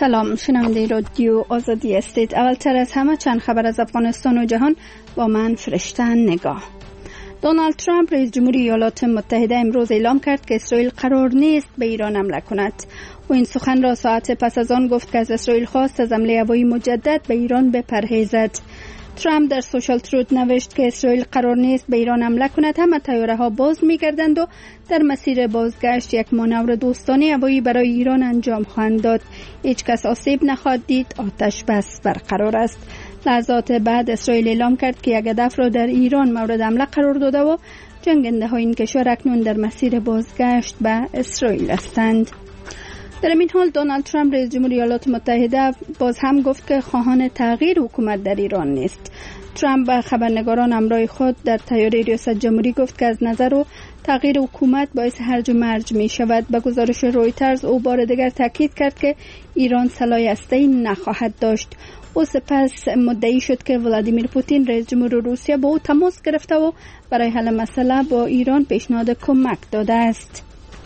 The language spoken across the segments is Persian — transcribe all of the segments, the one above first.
سلام، شنونده رادیو آزادی هستید. اولتر از همه چند خبر از افغانستان و جهان با من فرشته نگاه. دونالد ترامپ رئیس جمهوری ایالات متحده امروز اعلام کرد که اسرائیل قرار نیست به ایران حمله کند. او این سخن را ساعت پس از آن گفت که از اسرائیل خواست از حمله هوایی مجدد به ایران بپرهیزد. ترامپ در سوشال تروت نوشت که اسرائیل قرار نیست به ایران حمله کند. همه طیاره ها باز می‌گردند و در مسیر بازگشت یک مانور دوستانه هوایی برای ایران انجام خواهند داد. هیچ کس آسیب نخواهد دید. آتش بس برقرار است. لحظات بعد اسرائیل اعلام کرد که یک هدف را در ایران مورد حمله قرار داده و جنگنده های این کشور اکنون در مسیر بازگشت به اسرائیل هستند. در این حال دونالد ترامپ رئیس جمهوری ایالات متحده باز هم گفت که خواهان تغییر حکومت در ایران نیست. ترامپ به خبرنگاران همراه خود در طیاره ریاست جمهوری گفت که از نظر او تغییر حکومت باعث هرج و مرج می شود. به گزارش رویترز او بار دیگر تاکید کرد که ایران سلاح هسته‌ای نخواهد داشت. او سپس مدعی شد که ولادیمیر پوتین رئیس جمهور روسیه با او تماس گرفته و برای حل مسئله با ایران پیشنهاد کمک داده است.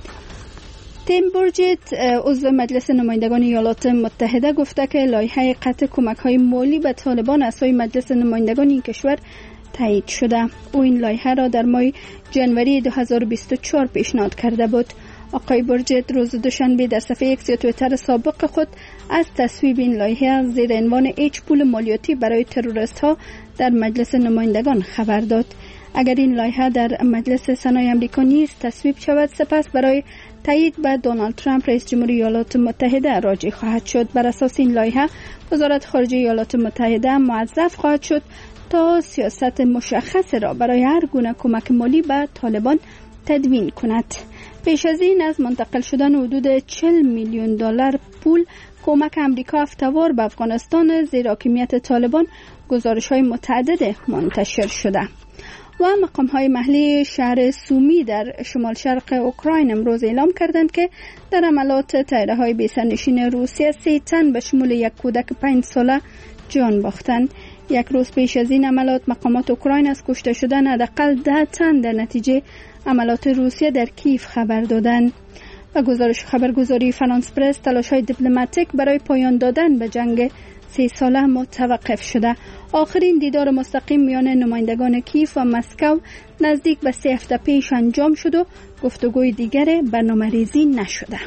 تیم بورجت عضو مجلس نمایندگان ایالات متحده گفته که لایحه قطع کمک‌های مالی به طالبان از سوی مجلس نمایندگان این کشور تایید شده. او این لایحه را در ماه ژانویه 2024 پیشنهاد کرده بود. آقای بورجت روز دوشنبه در صفحه ایکس یا توییتر سابق خود از تصویب این لایحه زیر عنوان هیچ پول مالیاتی برای تروریست ها در مجلس نمایندگان خبر داد. اگر این لایحه در مجلس سنای آمریکا نیز تصویب شود، سپس برای تایید به دونالد ترامپ رئیس جمهوری ایالات متحده راجع خواهد شد. بر اساس این لایحه وزارت خارجه ایالات متحده موظف خواهد شد تا سیاست مشخص را برای هر گونه کمک مالی به طالبان تدوین کند. پیش از این از منتقل شدن حدود 40 میلیون دلار پول کمک آمریکا هفته‌وار به افغانستان زیر حاکمیت طالبان گزارش‌های متعدد منتشر شده. و مقام‌های محلی شهر سومی در شمال شرق اوکراین امروز اعلام کردند که در حملات طیاره‌های بی‌سرنشین روسیه 3 تن به شمول یک کودک 5 ساله جان باختند. یک روز پیش از این حملات مقامات اوکراین از کشته شدن حداقل 10 تن در نتیجه حملات روسیه در کیف خبر دادند. و خبرگزاری فرانس پرس تلاش‌های دیپلماتیک برای پایان دادن به جنگ 3 ساله متوقف شده. آخرین دیدار مستقیم میان نمایندگان کیف و مسکو نزدیک به 3 هفته پیش انجام شد و گفتگوی دیگر برنامه‌ریزی نشده.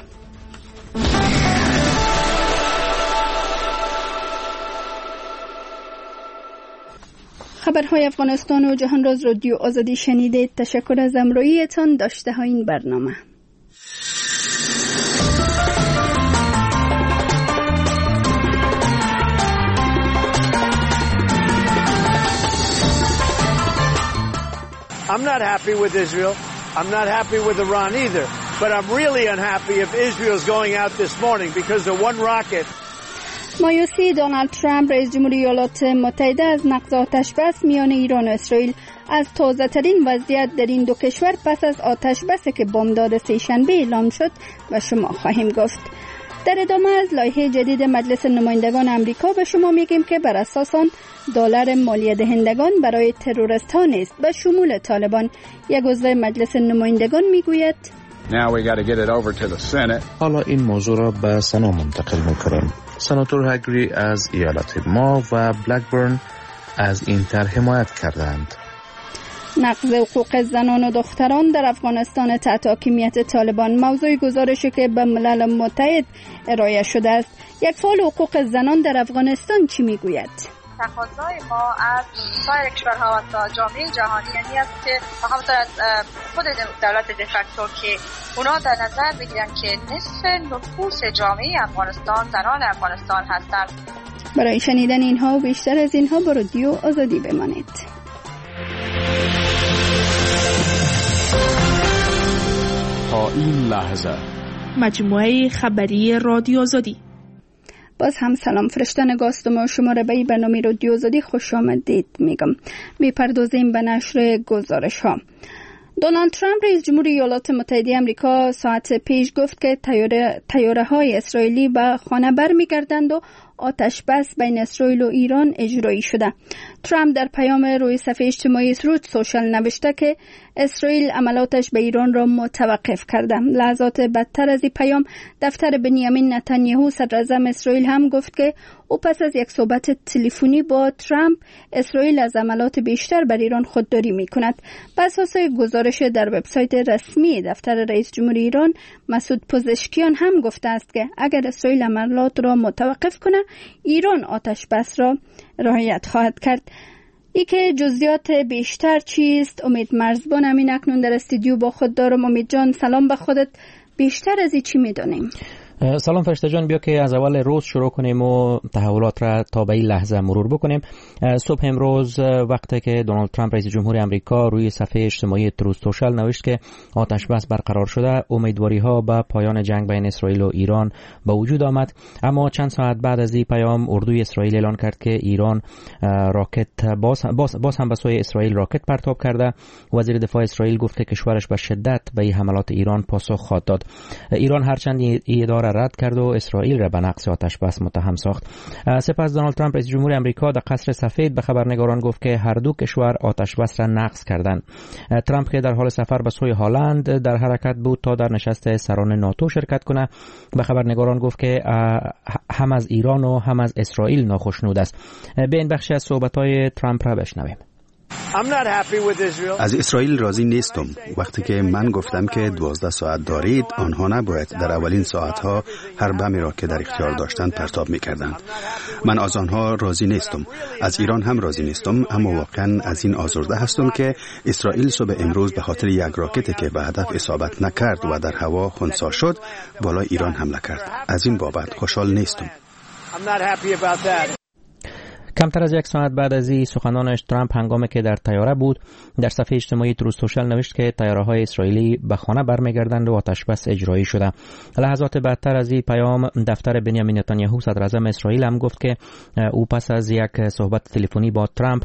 خبرهای افغانستان و جهان را از رادیو آزادی شنیدید. تشکر از همراهیتان. داشته های این برنامه. I'm not happy with Israel. I'm not happy with Iran either. But I'm really unhappy if Israel's going out this morning because the one rocket. مایوسی دونالد ترامپ رئیس جمهوری ایالات متحده از نقض آتش بس میان ایران و اسرائیل از تازه ترین وضعیت در این دو کشور پس از آتش بسی که بامداد سه‌شنبه اعلام شد و شما خواهیم گفت. در ادامه از لایحه جدید مجلس نمایندگان آمریکا به شما میگیم که بر اساس آن دلار مالیه دهندگان برای تروریست ها نیست به شمول طالبان. یک عضو مجلس نمایندگان میگوید حالا این موضوع را به سنا منتقل میکنیم. سناتور هگری از ایالت ما و بلکبرن از این طرح حمایت کردند. نقض حقوق زنان و دختران در افغانستان تحت حاکمیت طالبان موضوع گزارشی که به ملل متحد ارائه شده است. یک فعال حقوق زنان در افغانستان چی میگوید؟ تقاضای ما از سایر کشورها و جامعه جهانی یعنی است که همونطور از خود دولت دفکتو که اونا در نظر بگیرن که نصف نفوس جامعه افغانستان زنان افغانستان هستند. برای شنیدن اینها و بیشتر از اینها با رادیو آزادی بمانید. تا این لحظه مجموعه خبری رادیو آزادی. باز هم سلام، فرشته نگاستم و شما را به این برنامه رادیو آزادی خوش آمدید میگم. میپردازیم به نشر گزارش ها. دونالد ترامپ رئیس جمهوری ایالات متحده آمریکا ساعت پیش گفت که طیاره های اسرائیلی به خانه برمیگردند و آتش بس بین اسرائیل و ایران اجرایی شده. ترامپ در پیام روی صفحه اجتماعی تروت سوشال نوشته که اسرائیل عملاتش به ایران را متوقف کرده. لحظات بدتر از این پیام دفتر بنیامین نتانیاهو صدراعظم اسرائیل هم گفت که او پس از یک صحبت تلفنی با ترامپ اسرائیل از عملات بیشتر بر ایران خودداری می کند. بر اساس گزارش در وبسایت رسمی دفتر رئیس جمهور ایران مسعود پزشکیان هم گفته است که اگر اسرائیل عملات را متوقف کنه ایران آتش بس را رعایت خواهد کرد. ای که جزئیات بیشتر چیست امید مرزبان همین اکنون در استودیو با خود دارم. امید جان سلام به خودت، بیشتر از این چی میدونیم؟ سلام فرشته جان، بیا که از اول روز شروع کنیم و تحولات را تا به این لحظه مرور بکنیم. صبح امروز وقتی که دونالد ترامپ رئیس جمهور آمریکا روی صفحه اجتماعی تروت سوشال نوشت که آتش بس برقرار شده، امیدواری ها به پایان جنگ بین اسرائیل و ایران به وجود آمد. اما چند ساعت بعد از این پیام اردوی اسرائیل اعلان کرد که ایران راکت باز هم به سوی اسرائیل راکت پرتاب کرده. وزیر دفاع اسرائیل گفت که کشورش به شدت به این حملات ایران پاسخ خواهد داد. ایران هرچند اداره رد کرد و اسرائیل را به نقض آتش بس متهم ساخت. سپس دونالد ترامپ رئیس جمهور آمریکا در قصر سفید به خبرنگاران گفت که هر دو کشور آتش بس را نقض کردند. ترامپ که در حال سفر به سوی هلند در حرکت بود تا در نشست سران ناتو شرکت کنه، به خبرنگاران گفت که هم از ایران و هم از اسرائیل ناخشنود است. به این بخشی از صحبت‌های ترامپ را بشنویم. از اسرائیل راضی نیستم. وقتی که من گفتم که 12 ساعت دارید، آنها نباید در اولین ساعتها هر بمی را که در اختیار داشتند پرتاب می‌کردند. من از آنها راضی نیستم. از ایران هم راضی نیستم، اما واقعا از این آزرده هستم که اسرائیل صبح امروز به خاطر یک راکتی که به هدف اصابت نکرد و در هوا خنثی شد بالای ایران حمله کرد. از این بابت خوشحال نیستم. کمتر از یک ساعت بعد از این سخنانش ترامپ هنگامی که در طیاره بود در صفحه اجتماعی تروت سوشال نوشت که طیاره‌های اسرائیلی به خانه برمیگردند و آتش بس اجرایی شده. لحظات بعدتر از این پیام دفتر بنیامین نتانیاهو صدراعظم اسرائیل هم گفت که او پس از یک صحبت تلفنی با ترامپ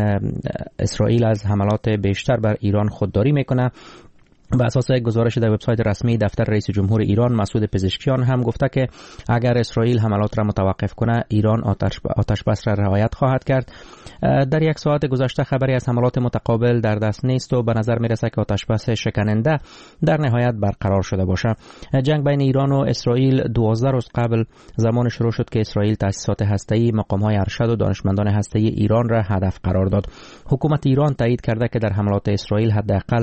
اسرائیل از حملات بیشتر بر ایران خودداری میکنه. به اساس گزارش در وبسایت رسمی دفتر رئیس جمهور ایران مسعود پزشکیان هم گفته که اگر اسرائیل حملات را متوقف کنه ایران آتش بس را رعایت خواهد کرد. در یک ساعت گذشته خبری از حملات متقابل در دست نیست و به نظر میرسه که آتش بس شکننده در نهایت برقرار شده باشه. جنگ بین ایران و اسرائیل 12 روز قبل زمان شروع شد که اسرائیل تأسیسات هسته‌ای، مقام‌های ارشد و دانشمندان هسته‌ای ایران را هدف قرار داد. حکومت ایران تایید کرده که در حملات اسرائیل حداقل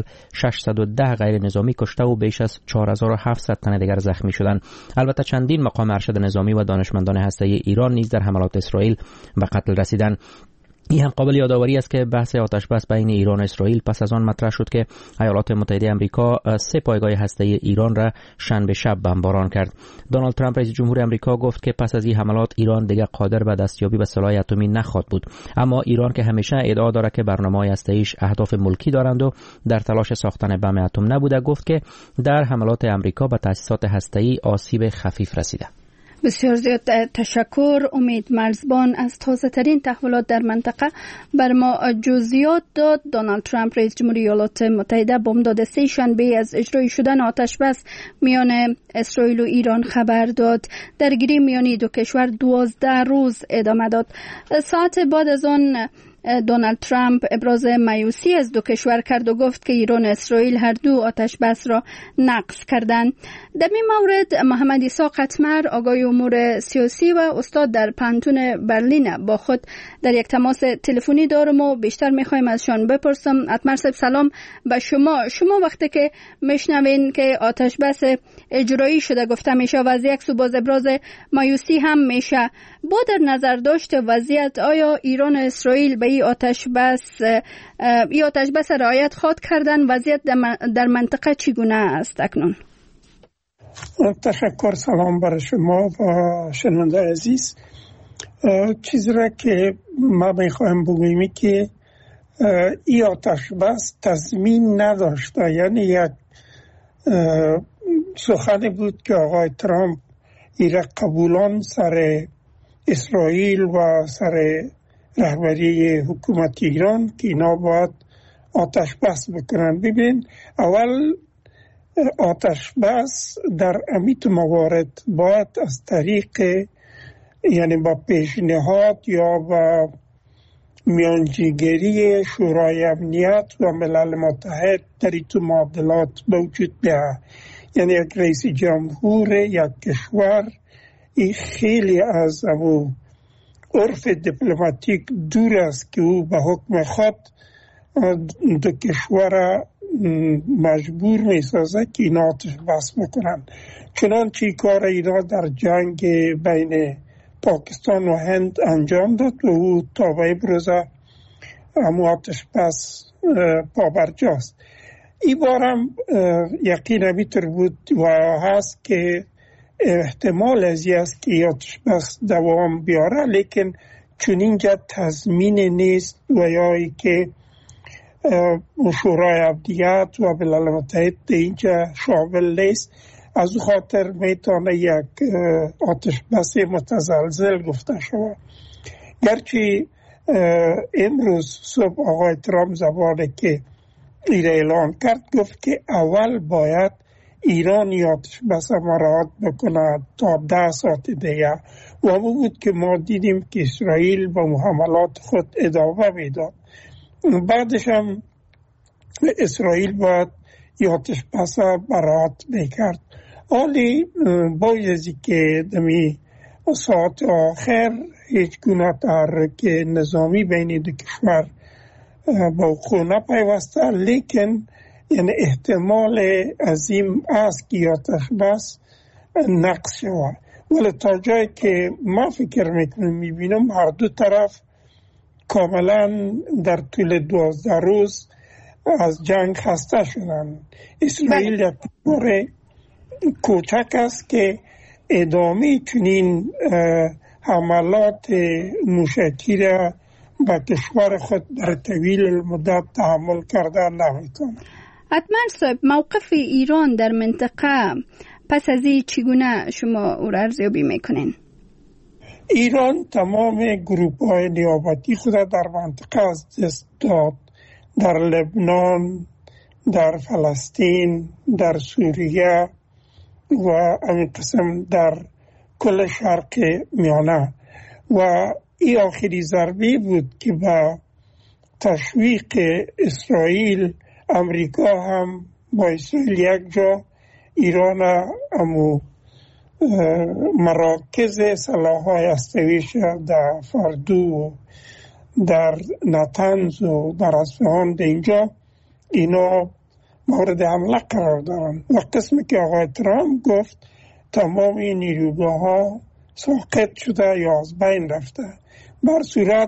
610 غیر نظامی کشته و بیش از 4700 تن دیگر زخمی شدند. البته چندین مقام ارشد نظامی و دانشمندان هسته‌ای ایران نیز در حملات اسرائیل به قتل رسیدند. این هم قابل یادآوری است که بحث آتش بس بین ایران و اسرائیل پس از آن مطرح شد که ایالات متحده آمریکا 3 پایگاه هسته‌ای ایران را شنبه شب بمباران کرد. دونالد ترامپ رئیس جمهور آمریکا گفت که پس از این حملات ایران دیگر قادر به دستیابی به سلاح اتمی نخواهد بود. اما ایران که همیشه ادعا دارد که برنامه‌های هسته‌ایش اهداف ملکی دارند و در تلاش ساختن بم اتم نبوده، گفت که در حملات آمریکا به تأسیسات هسته‌ای آسیب خفیف رسیده. بسیار زیاد تشکر امید مرزبان از تازه ترین تحولات در منطقه بر ما جزئیات داد. دونالد ترامپ رئیس جمهور ایالات متحده بامداد سه شنبه از اجرای شدن آتش بس میان اسرائیل و ایران خبر داد. درگیری میان دو کشور 12 روز ادامه داد. ساعت بعد از آن دونالد ترامپ ابراز مایوسی از دو کشور کرد و گفت که ایران و اسرائیل هر دو آتش بس را نقض کردند. در این مورد محمد عیسی قطمر آقای امور سیاسی و استاد در پانتون برلین با خود در یک تماس تلفنی دارم و بیشتر میخوایم ازشان بپرسم. قطمر صاحب سلام به شما وقتی که میشنوین که آتش بس اجرایی شده گفته میشه و از یک سو باز ابراز مایوسی هم میشه، با در نظر داشت وضعیت آیا ایران و اسرائیل به این آتش بس رعایت خواهد کردن؟ وضعیت در منطقه چگونه است اکنون؟ تشکر. سلام برای شما و شنونده عزیز. چیزی را که ما میخوایم بگوییم که این آتش بس تضمین نداشته، یعنی یک سخنی بود که آقای ترامپ ایره قبولان سر اسرائیل و سر رهبری حکومت ایران که اینا باید آتش بس بکنن. ببین اول آتش بس در امیت موارد باید از طریق یعنی با پیشنهاد یا با میانجیگری شورای امنیت و ملل متحد در این معادلات به وجود بیاید. یعنی یک رئیس جمهور یک کشور این خیلی از عرف دیپلماتیک دور است که او به حکم خود دو کشور مجبور می سازه که اینا آتش بس بکنن. چنانچه کار اینا در جنگ بین پاکستان و هند انجام داد و او تا به امروز آتش بس پابرجاست. این بارم یقینا میتر بود و هست که احتمال ازی است که آتش بس دوام بیاره، لیکن چون اینجا تضمین نیست و یا که شورای امنیت و ملل متحد اینجا شامل نیست، از او خاطر میتونه یک آتش بس متزلزل گفته شود. گرچه امروز صبح آقای ترامپ زبانه که این اعلان کرد گفت که اول باید ایران آتش بس مراعات بکنه تا 10 ساعت دیگه و همون بود که ما دیدیم که اسرائیل با حملات خود ادامه میداد. بعدش هم اسرائیل باید آتش بس مراعات میکرد. حالی بایزی که دمی ساعت آخر هیچ گونه تحرک نظامی بین دو کشور با خونه پیوسته، لیکن یعنی احتمال عظیم است که آتش بس نقص شود. ولی تا جایی که ما فکر میبینم هر دو طرف کاملا در طول 12 روز از جنگ خسته شدن. اسرائیل یک کشور کوچک است که ادامه چنین حملات موشکی را به کشور خود در طویل المدت تحمل کرده نمیتونه. حتما صاحب، موقف ایران در منطقه پس از این چگونه شما او را ارزیابی میکنین؟ ایران تمام گروه های نیابتی خود در منطقه از دست داد، در لبنان، در فلسطین، در سوریه و همین قسم در کل شرق میانه. و این آخری ضربه بود که با تشویق اسرائیل امریکا هم با اسرائیل یک جا ایران امو مراکز سلاح‌های هسته‌ایش در فردو و در نتنز و در اصفهان در اینجا اینا مورد حمله قرار دارن. و قسمی که آقای ترامپ گفت تمام این نیروگاه ها ساقط شده یا از بین رفته. بر صورت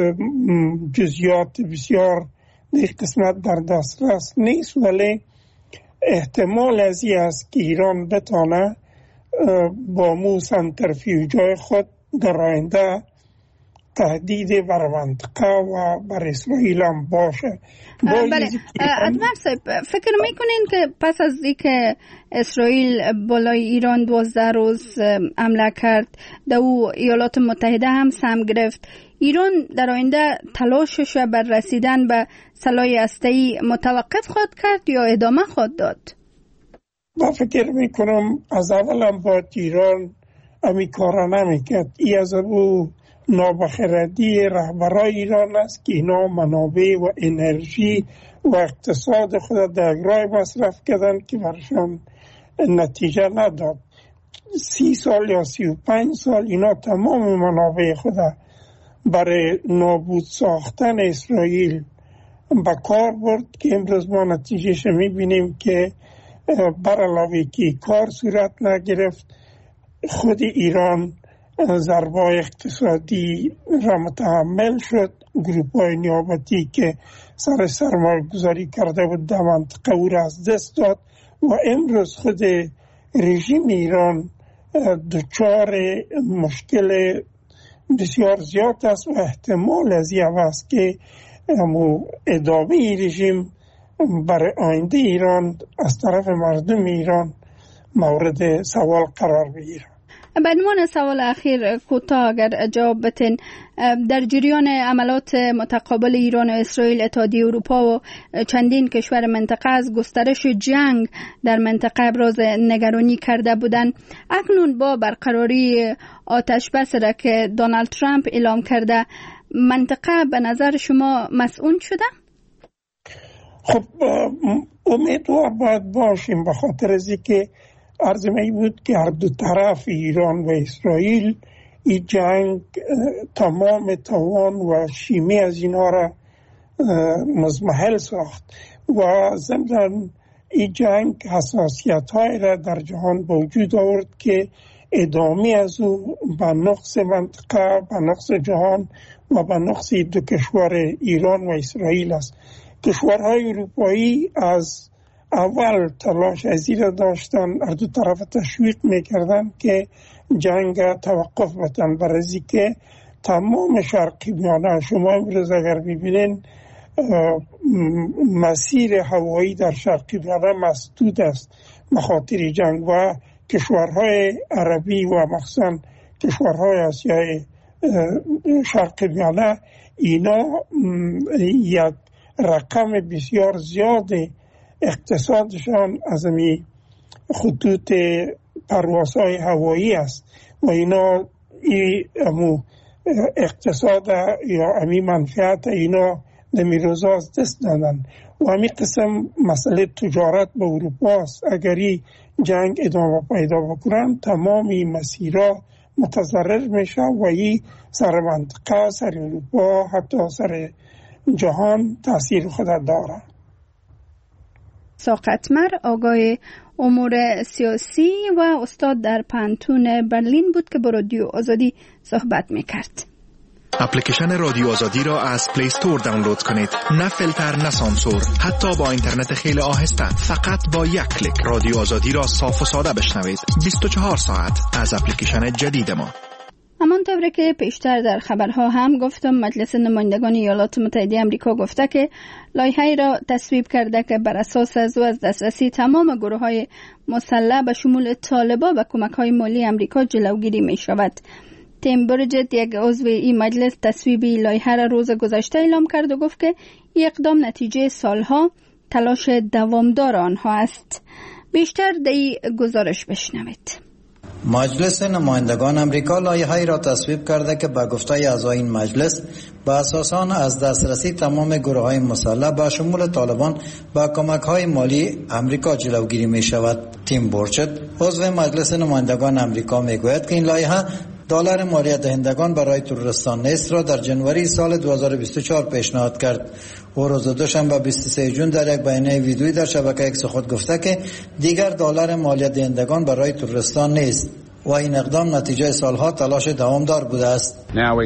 جزئیات بسیار در قسمت در دسترس نیست، ولی احتمال از این است که ایران بتانه با مو سنترفیوژهای خود در آینده تهدید بر منطقه و بر اسرائیل هم باشه. بله، ادمر صاحب، فکر میکنین که پس از اینکه اسرائیل بالای ایران 12 روز حمله کرد، در او ایالات متحده هم سهم گرفت، ایران در آینده تلاشش بر رسیدن به سلاح هسته‌ای متوقف خواهد کرد یا ادامه خواهد داد؟ من فکر میکنم از اول هم باید ایران امی کارا نمیکرد. ای از او نابخردی رهبرای ایران است که اینا منابع و انرژی و اقتصاد خود در راه مصرف کردن که برشان نتیجه نداد. 30 سال یا 35 سال اینا تمام منابع خود برای نابود ساختن اسرائیل به کار برد که امروز ما نتیجهش میبینیم که بر علاوه که کار صورت نگرفت، خود ایران ضربای اقتصادی را متحمل شد. گروه‌های نیابتی که سر سرمایه گذاری کرده بود در منطقه او را از دست داد و امروز خود رژیم ایران دچار مشکل بسیار زیاد است و احتمال از این است که ادامه رژیم برای آینده ایران از طرف مردم ایران مورد سوال قرار بگیرد. به عنوان سوال اخیر کوتاه اگر جواب بتین، در جریان عملات متقابل ایران و اسرائیل، اتحادیه اروپا و چندین کشور منطقه از گسترش جنگ در منطقه ابراز نگرانی کرده بودند. اکنون با برقراری آتش بس را که دونالد ترامپ اعلام کرده، منطقه به نظر شما مسئول شده؟ خب امیدوار باید باشیم، به خاطر از اینکه عرض می بود که هر دو طرف ایران و اسرائیل این جنگ تمام توان و شیمی از اینا را مزمحل ساخت و ضمن این جنگ حساسیت های را در جهان به وجود آورد که ادامه از او به نقص منطقه، به نقص جهان و به نقص دو کشور ایران و اسرائیل است. کشورهای اروپایی از اول تلاش ازیر داشتن، هر دو طرف تشویق میکردن که جنگ توقف بتن، برای که تمام شرقی میانه، شما امروز اگر ببینین مسیر هوایی در شرقی میانه مسدود است به خاطر جنگ و کشورهای عربی و مخصوصا کشورهای آسیای شرقی میانه اینا یک رقم بسیار زیاد اقتصادشان از امی خطوط پروازهای هوایی است و اینا اقتصاد یا امی منفعت اینا نمی روزا از دست دادن و امی قسم مسئله تجارت به اروپا است. اگری جنگ ادامه پیدا بکنن تمامی مسیرها متضرر میشه و این سر منطقه، سر اروپا، حتی سر جهان تاثیر خود داره. ساقطمر آگاه امور سیاسی و استاد در پانتون برلین بود که با رادیو آزادی صحبت میکرد. اپلیکیشن رادیو آزادی را از پلی استور دانلود کنید. نه فیلتر نه سانسور، حتی با اینترنت خیلی آهسته، فقط با یک کلیک رادیو آزادی را صاف و ساده بشنوید 24 ساعت از اپلیکیشن جدید ما. همانطور که پیشتر در خبرها هم گفتم، مجلس نمایندگان ایالات متحده آمریکا گفته که لایحه‌ای را تصویب کرده که بر اساس از دسترسی تمام گروه‌های مسلح به شمول طالبان و کمک‌های مالی آمریکا جلوگیری می‌شود. تیم برجت، یک عضو این مجلس، تصویب لایحه را روز گذشته اعلام کرد و گفت که این اقدام نتیجه سالها تلاش دوامدار آنها است. بیشتر در این گزارش بشنوید. مجلس نمایندگان آمریکا لایحه‌ای را تصویب کرده که به گفته اعضای این مجلس به اساس آن از دسترسی تمام گروه‌های مسلح به شمول طالبان با کمک‌های مالی آمریکا جلوگیری می‌شود. تیم بورچت، عضو مجلس نمایندگان آمریکا، می‌گوید که این لایحه دلار مالیات دهندگان برای ترورستان نیست را در جنوری سال 2024 پیشنهاد کرد. او روز دوشنبه 23 جون در یک بیانیه ویدیویی در شبکه ایکس خود گفته که دیگر دلار مالیات دهندگان برای ترورستان نیست و این اقدام نتیجه سالها تلاش دوامدار بوده است.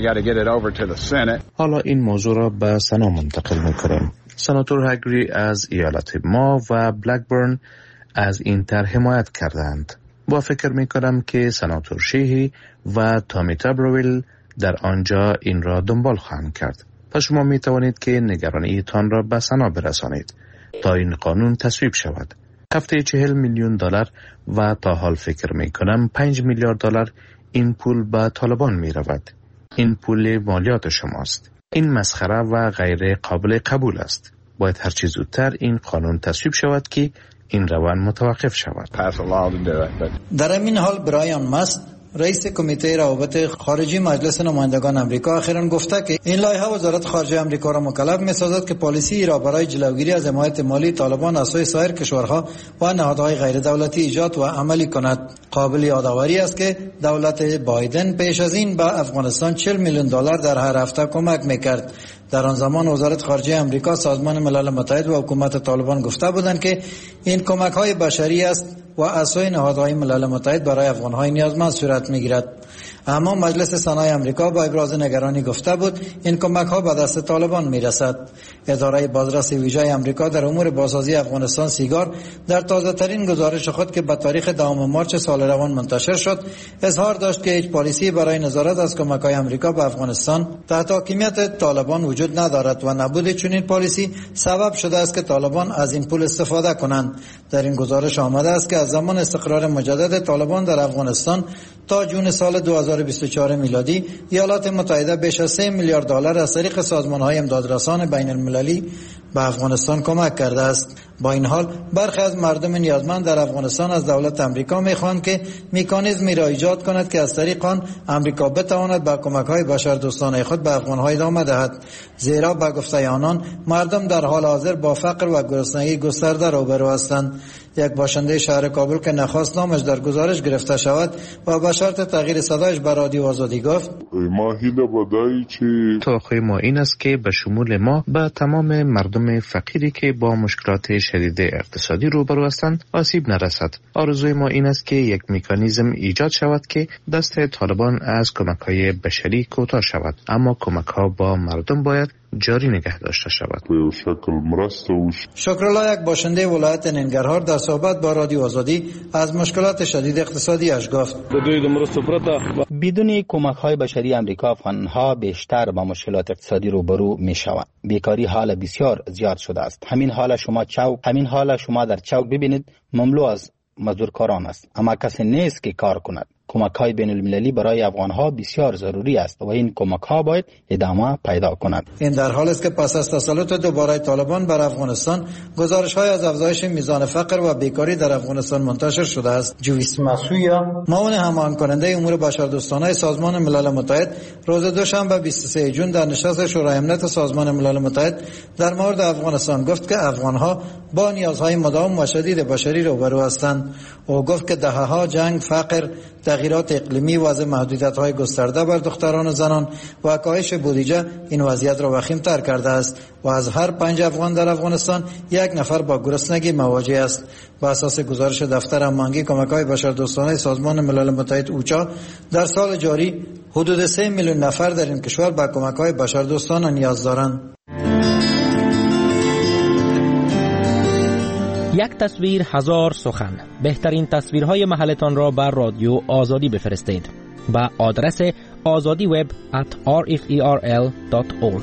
حالا این موضوع را به سنا منتقل می‌کنیم. سناتور هگری از ایالت ما و بلکبرن از این طرح حمایت کردند. با فکر می‌کنم که سناتور شیهی و تامی تابرویل در آنجا این را دنبال خواهند کرد. پس شما می توانید که نگرانی تان را به سنا برسانید تا این قانون تصویب شود. هفته 40 میلیون دلار و تا حال فکر می کنم 5 میلیارد دلار این پول به طالبان می رود. این پول مالیات شماست. این مسخره و غیر قابل قبول است. باید هر چه زودتر این قانون تصویب شود که این روند متوقف شود. در این حال برایان ماست، رئیس کمیته روابط خارجی مجلس نمایندگان آمریکا، اخیراً گفته که این لایحه وزارت خارجه آمریکا را مکلف می‌سازد که پالیسی را برای جلوگیری از حمایت مالی طالبان از سوی سایر کشورها و نهادهای غیر دولتی ایجاد و عملی کند. قابل یادآوری است که دولت بایدن پیش از این به افغانستان 40 میلیون دلار در هر هفته کمک می‌کرد. در آن زمان وزارت خارجه آمریکا، سازمان ملل متحد و حکومت طالبان گفته بودند که این کمک‌های بشری است و از سوی نهادهای ملل متحد برای افغان‌های نیازمند صورت می‌گیرد. اما مجلس سنای آمریکا با ابراز نگرانی گفته بود این کمک ها به دست طالبان میرسد. اداره بازرس ویژه آمریکا در امور بازسازی افغانستان سیگار در تازه ترین گزارش خود که به تاریخ 10 مارس سال روان منتشر شد اظهار داشت که هیچ پالیسی برای نظارت از کمک های آمریکا به افغانستان تحت حاکمیت طالبان وجود ندارد و نبود چنین پالیسی سبب شده است که طالبان از این پول استفاده کنند. در این گزارش آمده است که از زمان استقرار مجدد طالبان در افغانستان تا جون سال 2024 میلادی ایالات متحده بیش از 3 میلیارد دلار از طریق سازمان‌های امدادرسان بین المللی به افغانستان کمک کرده است. با این حال برخی از مردم نیازمند در افغانستان از دولت آمریکا می‌خواهند که مکانیزمی را ایجاد کند که از طریق آن آمریکا بتواند با کمک‌های بشردوستانه خود به افغان‌ها ادامه دهد، زیرا به گفته آنان مردم در حال حاضر با فقر و گرسنگی گسترده روبرو هستند. یک باشنده شهر کابل که نخواست نامش در گزارش گرفته شود و به شرط تغییر صدایش به رادیو آزادی گفت توقع ما این است که به شمول ما به تمام مردم فقیری که با مشکلات شدید اقتصادی روبرو هستند آسیب نرسد. آرزوی ما این است که یک مکانیزم ایجاد شود که دست طالبان از کمک‌های بشری کوتاه شود، اما کمک‌ها با مردم باید جاری نگه داشته شود. شکرالله یک باشنده ولایت ننگرهار در صحبت با رادیو آزادی از مشکلات شدید اقتصادیش گفت بدون کمک‌های بشری آمریکا افغان‌ها بیشتر با مشکلات اقتصادی روبرو می‌شوند. بیکاری حال بسیار زیاد شده است. همین حال شما در چوک ببینید مملو از مزدورکاران است، اما کسی نیست که کار کند. کمک‌های بین‌المللی برای افغان‌ها بسیار ضروری است و این کمک‌ها باید ادامه پیدا کند. این در حال است که پس از تسلط دوباره طالبان بر افغانستان گزارش‌های از افزایش میزان فقر و بیکاری در افغانستان منتشر شده است. جویس مسویا معاون همان کننده امور بشردوستانه سازمان ملل متحد روز دوشنبه 23 جون در نشست شورای امنیت سازمان ملل متحد در مورد افغانستان گفت که افغان‌ها با نیازهای مداوم و شدید بشری روبرو هستند. او گفت که دهه‌ها جنگ، فقر، تغییرات اقلیمی، وضع محدودیت‌های گسترده بر دختران و زنان و کاهش بودجه این وضعیت را وخیم‌تر کرده است و از هر 5 افغان در افغانستان 1 نفر با گرسنگی مواجه است. بر اساس گزارش دفتر هماهنگی کمک‌های بشردوستانه سازمان ملل متحد اوچا در سال جاری حدود 3 میلیون نفر در این کشور به کمک‌های بشردوستانه نیاز دارند. یک تصویر هزار سخن. بهترین تصویرهای محلتان را بر رادیو آزادی بفرستید با آدرس azadiweb@rferl.org.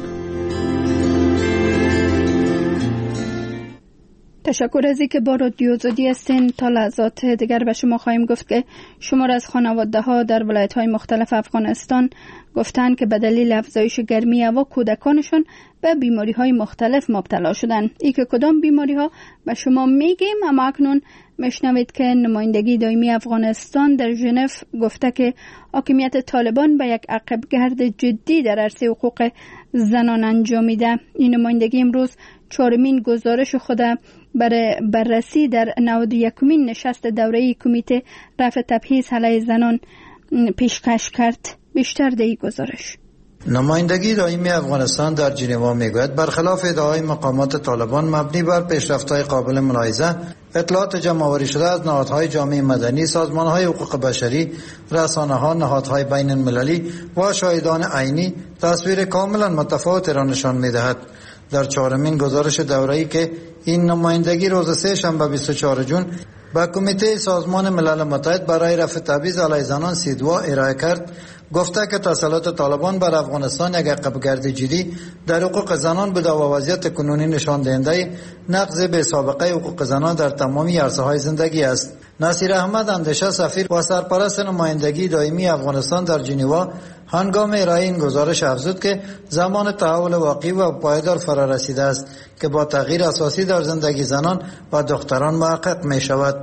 تشکر از اینکه با رادیو آزادی هستین. تا لحظات دیگر به شما خواهیم گفت که شمار از خانواده ها در ولایت های مختلف افغانستان گفتند که به دلیل افزایش گرمی هوا کودکانشون به بیماری های مختلف مبتلا شدن. ای که کدام بیماری ها به شما میگیم، اما اکنون میشنوید که نمایندگی دائمی افغانستان در ژنو گفته که حاکمیت طالبان به یک عقبگرد جدی در عرصه حقوق زنان انجامیده. این نمایندگی امروز 4مین گزارش خود برای بررسی در 91مین نشست دوره‌ای کمیته رفع تبعیض علیه زنان پیشکش کرد. بیشتر در این گزارش. نمایندگی دائمی افغانستان در ژنو میگوید برخلاف ادعای مقامات طالبان مبنی بر پیشرفت‌های قابل ملاحظه، اطلاعات جمع‌آوری شده از نهادهای جامعه مدنی، سازمان‌های حقوق بشری، رسانه‌ها، نهادهای بین‌المللی و شاهدان عینی تصویر کاملا متفاوت را نشان می‌دهد. در 4مین گزارش دوره‌ای که این نمایندگی روز سه‌شنبه 24 جون به کمیته سازمان ملل متحد برای رفع تبعیض علیه زنان سیدوا ارائه کرد، گفته که تسلط طالبان بر افغانستان یک عقبگرد جدی در حقوق زنان بوده و وضعیت کنونی نشان دهنده نقض به سابقه حقوق زنان در تمامی عرصه‌های زندگی است. نصیر احمد اندیشه، سفیر و سرپرست نمایندگی دائمی افغانستان در ژنو، هنگام ارائه این گزارش افزود که زمان تحول واقعی و پایدار فرا رسیده است که با تغییر اساسی در زندگی زنان و دختران محقق می شود.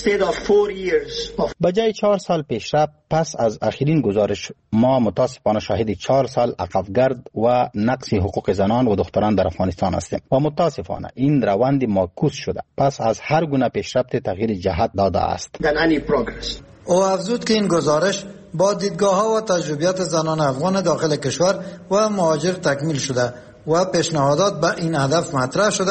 با جای 4 سال پیشرفت پس از اخرین گزارش، ما متاسفانه شاهد 4 سال عقبگرد و نقص حقوق زنان و دختران در افغانستان هستیم و متاسفانه این روند معکوس شده پس از هر گونه پیشرفت تغییر جهت داده است. او افزود که این گزارش با دیدگاه‌ها و تجربیات زنان افغان داخل کشور و مهاجر تکمیل شده و پیشنهادات به این هدف مطرح شده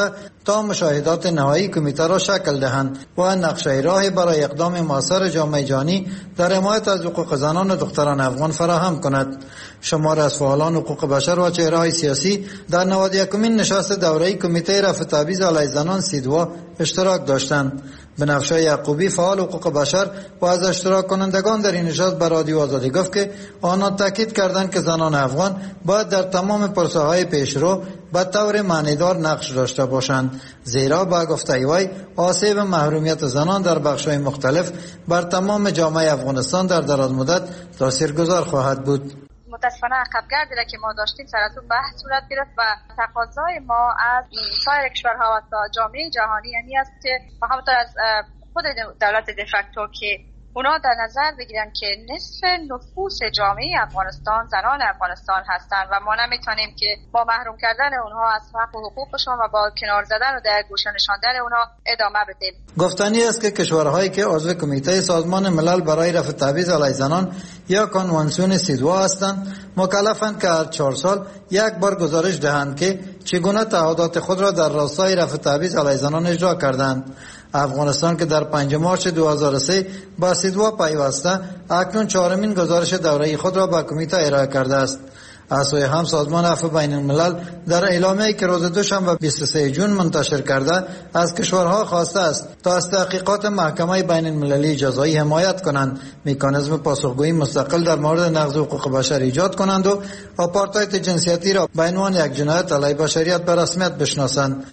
تا مشاهدات نهایی کمیته را شکل دهند و نقشه راهی برای اقدام مؤثر جامعه جهانی در حمایت از حقوق زنان و دختران افغان فراهم کند. شمار از فعالان حقوق بشر و چهره‌های سیاسی در 91مین نشست دوره‌ای کمیته رفع تبعیض علیه زنان سیدوا اشتراک داشتند. بنفشه یعقوبی فعال حقوق بشر و از اشتراک کنندگان در این نشست به رادیو آزادی گفت که آنها تاکید کردند که زنان افغان باید در تمام پروسه‌های پیشرو به طور معنیدار نقش داشته باشند، زیرا با گفته وی آسیب محرومیت زنان در بخش‌های مختلف بر تمام جامعه افغانستان در دراز مدت تاثیرگذار خواهد بود. متاسفانه عقب‌گردی را که ما داشتیم سر از اون بحث صورت گرفت و تقاضای ما از سایر کشورها و جامعه جهانی یعنی است که همونطور از خود دولت دفکتو که اونا در نظر بگیرن که نصف نفوس جامعه افغانستان زنان افغانستان هستند و ما نمیتونیم که با محروم کردن اونها از حق و حقوقشون و با کنار زدن و در گوشه نشاندن اونها ادامه بدیم. گفتنی است که کشورهایی که عضو کمیته سازمان ملل برای رفع تبعیض علیه زنان یا کنوانسیون سیدوا هستند مکلفند که هر 4 سال یک بار گزارش دهند که چگونه تعهدات خود را در راستای رفع تبعیض علیه زنان اجرا کردند. افغانستان که در 5 مارس 2003 با سیدوا پیوسته اکنون 4مین گزارش دوره‌ای خود را به کمیته ارائه کرده است. از سوی هم سازمان عفو بین الملل در اعلامیه‌ای که روز دوشنبه 23 جون منتشر کرده از کشورها خواسته است تا از تحقیقات محکمه بین المللی جزایی حمایت کنند، مکانیزم پاسخگویی مستقل در مورد نقض حقوق بشر ایجاد کنند و آپارتاید جنسیتی را به عنوان یک جنایت علیه بشریت به رسمیت بشناسند.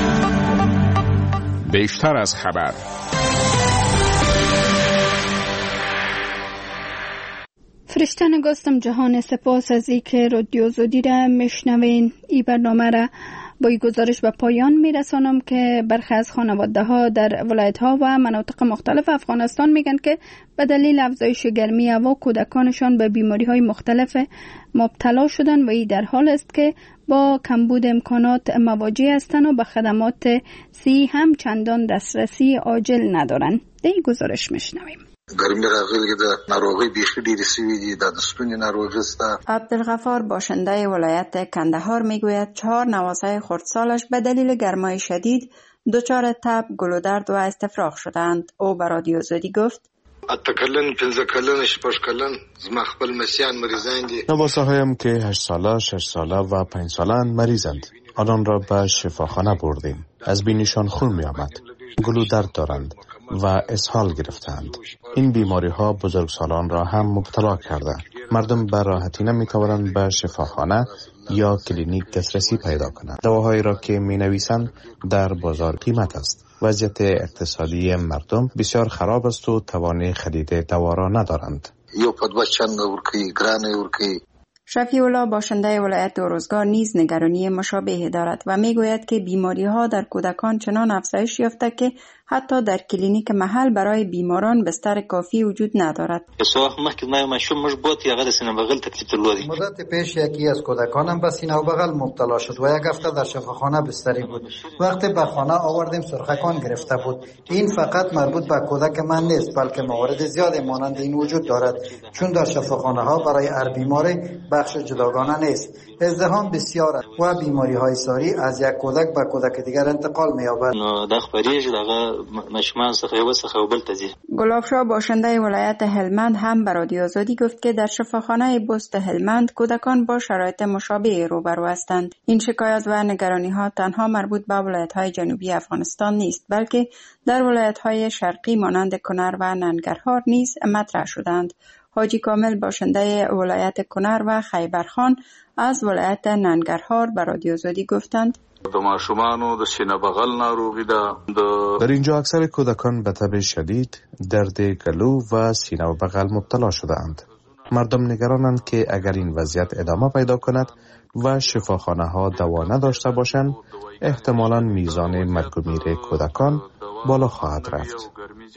بیشتر از خبر. فرشتن گستم جهان سپاس از ای که رادیو آزادی را میشنوین. این برنامه را با این گزارش به پایان میرسانم که برخی از خانواده ها در ولایت ها و مناطق مختلف افغانستان میگن که به دلیل افزایش گرمی هوا کودکانشان به بیماری های مختلف مبتلا شدن و این در حال است که با کمبود امکانات مواجه هستند و به خدمات صحی هم چندان دسترسی عاجل ندارند. در این گزارش میشنویم. ګرمي راغلې د ناروغي بیخي ډېرې سوي دي د ستوني ناروغي سته. عبدالغفار باشنده ولایت کندهار میگوید 4 نواسای خردسالش به دلیل گرمای شدید دچار تب، گلودرد و استفراغ شدند. او به رادیو آزادی گفت: اتکلن 15 کلن 6 کلن زما خپل مسیان مریضان دي. نواساهایم که 8 ساله، 6 ساله و 5 سالن مریضند. آنان را به شفاخانه بردیم. از بینیشان خون می آمد. گلودرد دارند و اسهال گرفتند. این بیماری ها بزرگسالان را هم مبتلا کرده. مردم به راحتی نمی توانند به شفاخانه یا کلینیک دسترسی پیدا کنند. دواهایی را که می نویسند در بازار قیمت است. وضعیت اقتصادی مردم بسیار خراب است و توان خرید دوا را ندارند. یو پدوا چند ورکی گرانه ورکی. شفیع الله باشنده ولایت روزگار نیز نگرانی مشابه دارد و میگوید که بیماری ها در کودکان چنان افزایش یافته که حتی در کلینیک محل برای بیماران بستر کافی وجود ندارد. مدت پیش یکی از کودکانم به سینه و بغل مبتلا شد و یک هفته در شفاخانه بستری بود. وقتی به خانه آوردیم سرخکان گرفته بود. این فقط مربوط به کودک من نیست بلکه موارد زیادی مانند این وجود دارد، چون در شفاخانه ها برای هر بیماری بخش جداگانه نیست. ازدحام بسیار است و بیماری های ساری از یک کودک به کودک دیگر انتقال می‌یابد. گلابشاه باشنده ولایت هلمند هم به رادیو آزادی گفت که در شفاخانه بست هلمند کودکان با شرایط مشابه روبرو هستند. این شکایت و نگرانی ها تنها مربوط به ولایت های جنوبی افغانستان نیست بلکه در ولایت های شرقی مانند کنر و ننگرهار نیز مطرح شدند. حاجی کامل باشنده ولایت کنر و خیبرخان از ولایت ننگرهار به رادیو آزادی گفتند: در اینجا اکثر کودکان به تب شدید، درد گلو و سینه و بغل مبتلا شده‌اند. مردم نگرانند که اگر این وضعیت ادامه پیدا کند و شفاخانه ها دوا نداشته باشند، احتمالاً میزان مرگ و میر کودکان بالا خواهد رفت.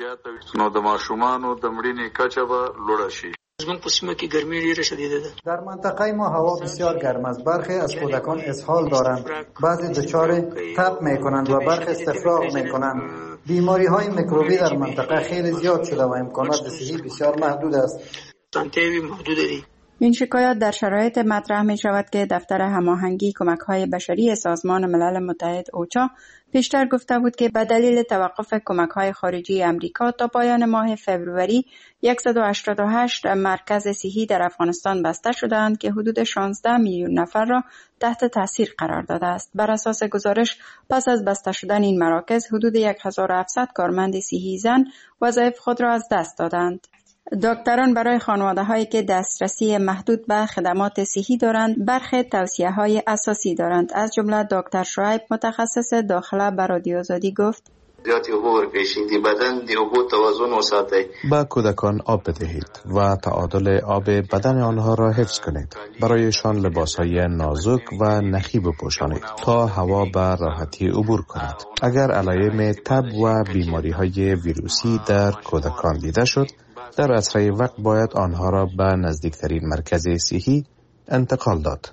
در منطقه ما هوا بسیار گرم است. برخی از کودکان اسهال دارند، بعضی دچار تب میکنند و برخی استفراغ میکنند. بیماری های میکروبی در منطقه خیلی زیاد شده و امکانات صحی بسیار محدود است. این شکایات در شرایط مطرح می شود که دفتر هماهنگی کمک‌های بشری سازمان ملل متحد اوچا پیشتر گفته بود که به دلیل توقف کمک‌های خارجی امریکا تا پایان ماه فوریه 188 مرکز صحی در افغانستان بسته شدند که حدود 16 میلیون نفر را تحت تاثیر قرار داده است. بر اساس گزارش پس از بسته شدن این مراکز حدود 1700 کارمند صحی زن وظایف خود را از دست دادند. دکتران برای خانواده‌هایی که دسترسی محدود به خدمات صحی دارند برخی توصیه‌های اساسی دارند. از جمله دکتر شعیب متخصص داخله به رادیو آزادی گفت: زیادی اوبو ورکشید دی بدن دی اوبو توازن وساتید. با کودکان آب بدهید و تعادل آب بدن آنها را حفظ کنید. برایشان لباسهای نازک و نخی بپوشانید تا هوا به راحتی عبور کند. اگر علائم تب و بیماری‌های ویروسی در کودکان دیده شد، در اسرع وقت باید آنها را به نزدیکترین مرکز صحی انتقال داد.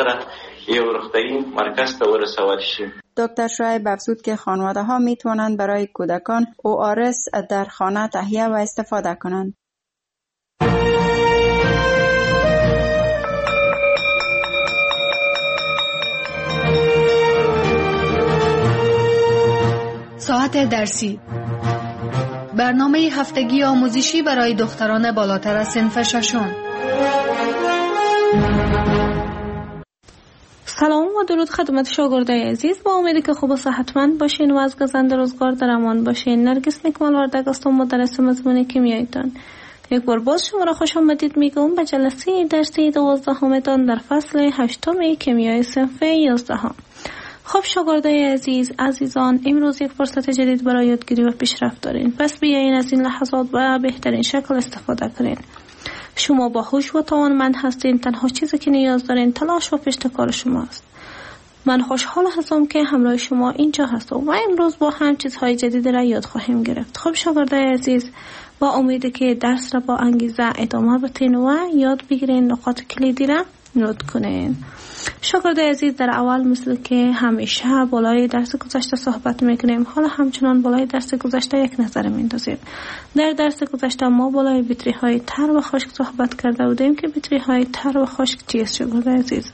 دکتر شعیب افزود که خانواده‌ها می توانند برای کودکان ORS در خانه تهیه و استفاده کنند. ساعت درسی، برنامه هفتگی آموزشی برای دختران بالاتر از صنف ششم. سلام و درود خدمت شاگردای عزیز. با امیدی که خوب و صحتمند باشین و از گزند روزگار در امان باشین. نرگس نکمال وردگ هستم، مدرس مضمون کیمیایتان. یک بار باز شما را خوش آمدید میگم به جلسه درسی 12 تان در فصل 8 کیمیای صنف 11. خب شاگردای عزیزان، امروز یک فرصت جدید برای یادگیری و پیشرفت دارین. پس بیاین از این لحظات به بهترین شکل استفاده کنین. شما باهوش و توانمند هستین. تنها چیزی که نیاز دارین تلاش و پشتکار شماست. من خوشحال هستم که همراه شما اینجا هستم و امروز با هم چیزهای جدید را یاد خواهیم گرفت. خب شاگردای عزیز، با امیدی که درس را با انگیزه ادامه بدین و یاد بگیرین، نقاط کلیدی را نوت کنین. شاگردای عزیز، در اول مثل که همیشه بالای درس گذشته صحبت میکنیم، حالا همچنان بالای درس گذشته یک نظر میندازیم. در درس گذشته ما بالای بطری های تر و خشک صحبت کرده بودیم که بطری های تر و خشک چیست شاگردای عزیز؟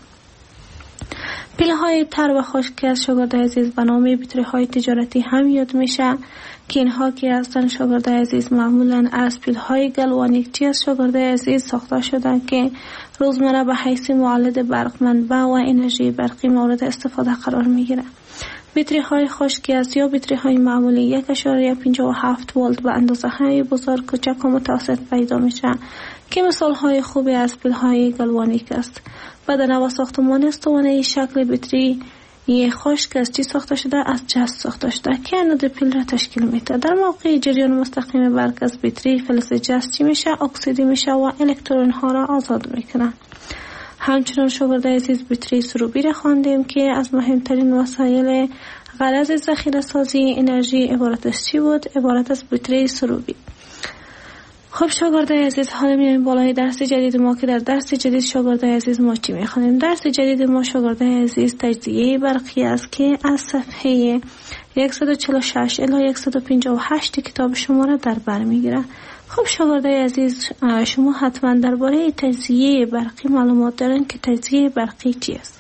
پیله های تر و خشک از شاگردای عزیز به نام بطری های تجارتی هم یاد میشه که اینها که هستن شاگردای عزیز معمولا از پیله های گلوانیک از شاگردای عزیز ساخته شدن که روزمره به حیث مولد برق منبع و انرژی برقی مورد استفاده قرار میگیره. بطری های خشکی از یا بطری های معمولی 1.57 ولت به اندازه های بزرگ، کوچک و متوسط پیدا میشه که مثال های خوبی از پیل های گلوانیک است. بدن و ساختمان استوانه شکل بطری خشک از چی ساخته شده؟ از جست ساخته شده که انود پیل را تشکیل میده. در موقع جریان مستقیم برق از بطری فلز جست چی میشه؟ اکسیدی میشه و الکترون ها را آزاد میکنه. همچنان شاگردای عزیز بطری سروبی را خواندیم که از مهمترین وسایل غرض ذخیره سازی انرژی عبارت از چی بود؟ عبارت از بطری سروبی. خب شاگردای عزیز، حالا میایم بالای درس جدید ما که در درس جدید شاگردای عزیز ما چی میخوانیم؟ درس جدید ما شاگردای عزیز تجزیه برقی است که از صفحه 146 الی 158 کتاب شما را در بر میگیره. خب شاگردای عزیز، شما حتما درباره تجزیه برقی معلومات دارین که تجزیه برقی چی است؟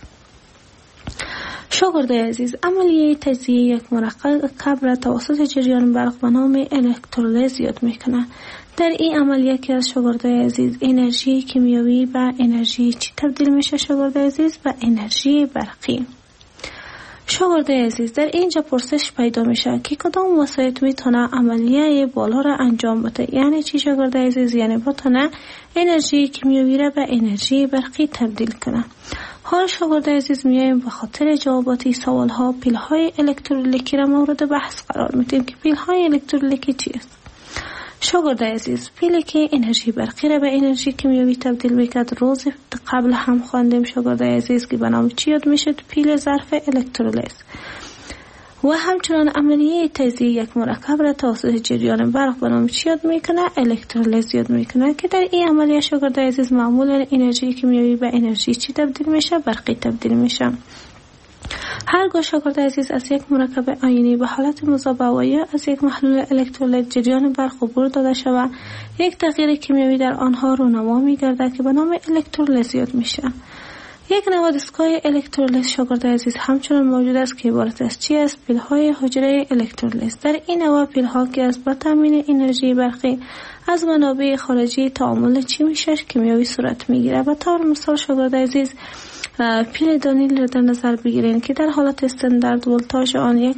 شاگردای عزیز، عملیه تجزیه یک مرکب را توسط جریان برق به نام الکترولیز یاد میکنه. در این عملیه که از شاگردای عزیز انرژی کیمیایی به انرژی چی تبدیل میشه شاگردای عزیز؟ به انرژی برقی. شاگردای عزیز، در اینجا پرسش پیدا میشه که کدام وسایط میتونه عملیه بالا را انجام بده. یعنی چی شاگردای عزیز؟ یعنی بتونه انرژی کیمیایی را به انرژی برقی تبدیل کنه. حال شاگردای عزیز میایم به خاطر جواباتی سوال ها پیل های الکترولیکی را مورد بحث قرار میدیم که پیل های الکترولیکی چی است؟ شاگردای عزیز، پیلی که انرژی برقی را به انرژی کیمیایی تبدیل میکرد روز قبل هم خواندیم شاگردای عزیز که به نام چی یاد میشد؟ پیل ظرف الکترولیز. و همچنان عملیه تجزیه یک مرکب را توسط جریان برق به نام چی یاد میکنه؟ الکترولیز یاد میکنه که در این عملیه شاگردای عزیز معمولا انرژی کیمیایی به انرژی چی تبدیل میشه؟ برقی تبدیل میشه. هرگاه شاگرد عزیز از یک مرکب آیونی به حالت مذابه و یا از یک محلول الکترولیت جریان برق عبور داده شود، یک تغییر کیمیایی در آنها رونما می‌گردد که به نام الکترولیز یاد میشه. یک نوادستگاه الکترولیز شاگرد عزیز همچنان موجود است که عبارت از چی است؟ پیل‌های حجره الکترولیز. در این نوع پیل‌ها که از به تامین انرژی برقی از منابع خارجی تعامل چی میشه کیمیایی صورت میگیره. به طور مثال شاگرد عزیز پیل دانیل را در نظر بگیرین که در حالت استاندارد ولتاژ آن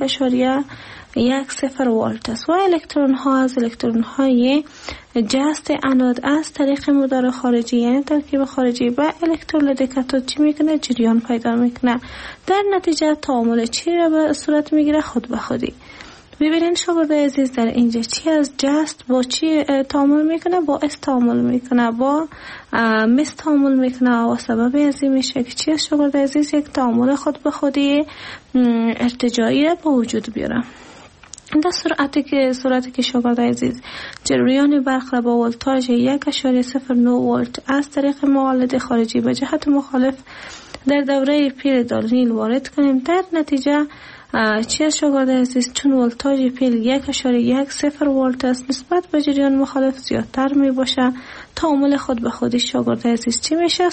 1.10 ولت است و الکترون ها از الکترون های جست انود از طریق مدار خارجی یعنی ترکیب خارجی و الکترولید کاتود چی میکنه؟ جریان پیدا میکنه. در نتیجه تعامل چی را به صورت میگیره؟ خود به خودی. ببینین شاگرد عزیز در اینجا چی از جست با چی تعامل میکنه؟ با اس تعامل میکنه، با مس تعامل میکنه و سبب از این میشه که چی از شاگرد عزیز یک تعامل خود به خودی ارتجاعی را به وجود بیاره. در صورتی که شاگرد عزیز جریان برق را با ولتاژ 1.09 ولت از طریق مولد خارجی به جهت مخالف در دوره پیل دانیل وارد کنیم، در نتیجه چی از شاگرد عزیز چون ولتاژ پیل 1.10 ولت است نسبت به جریان مخالف زیادتر می باشه، تعامل خود به خودی شاگرد عزیز چی میشه؟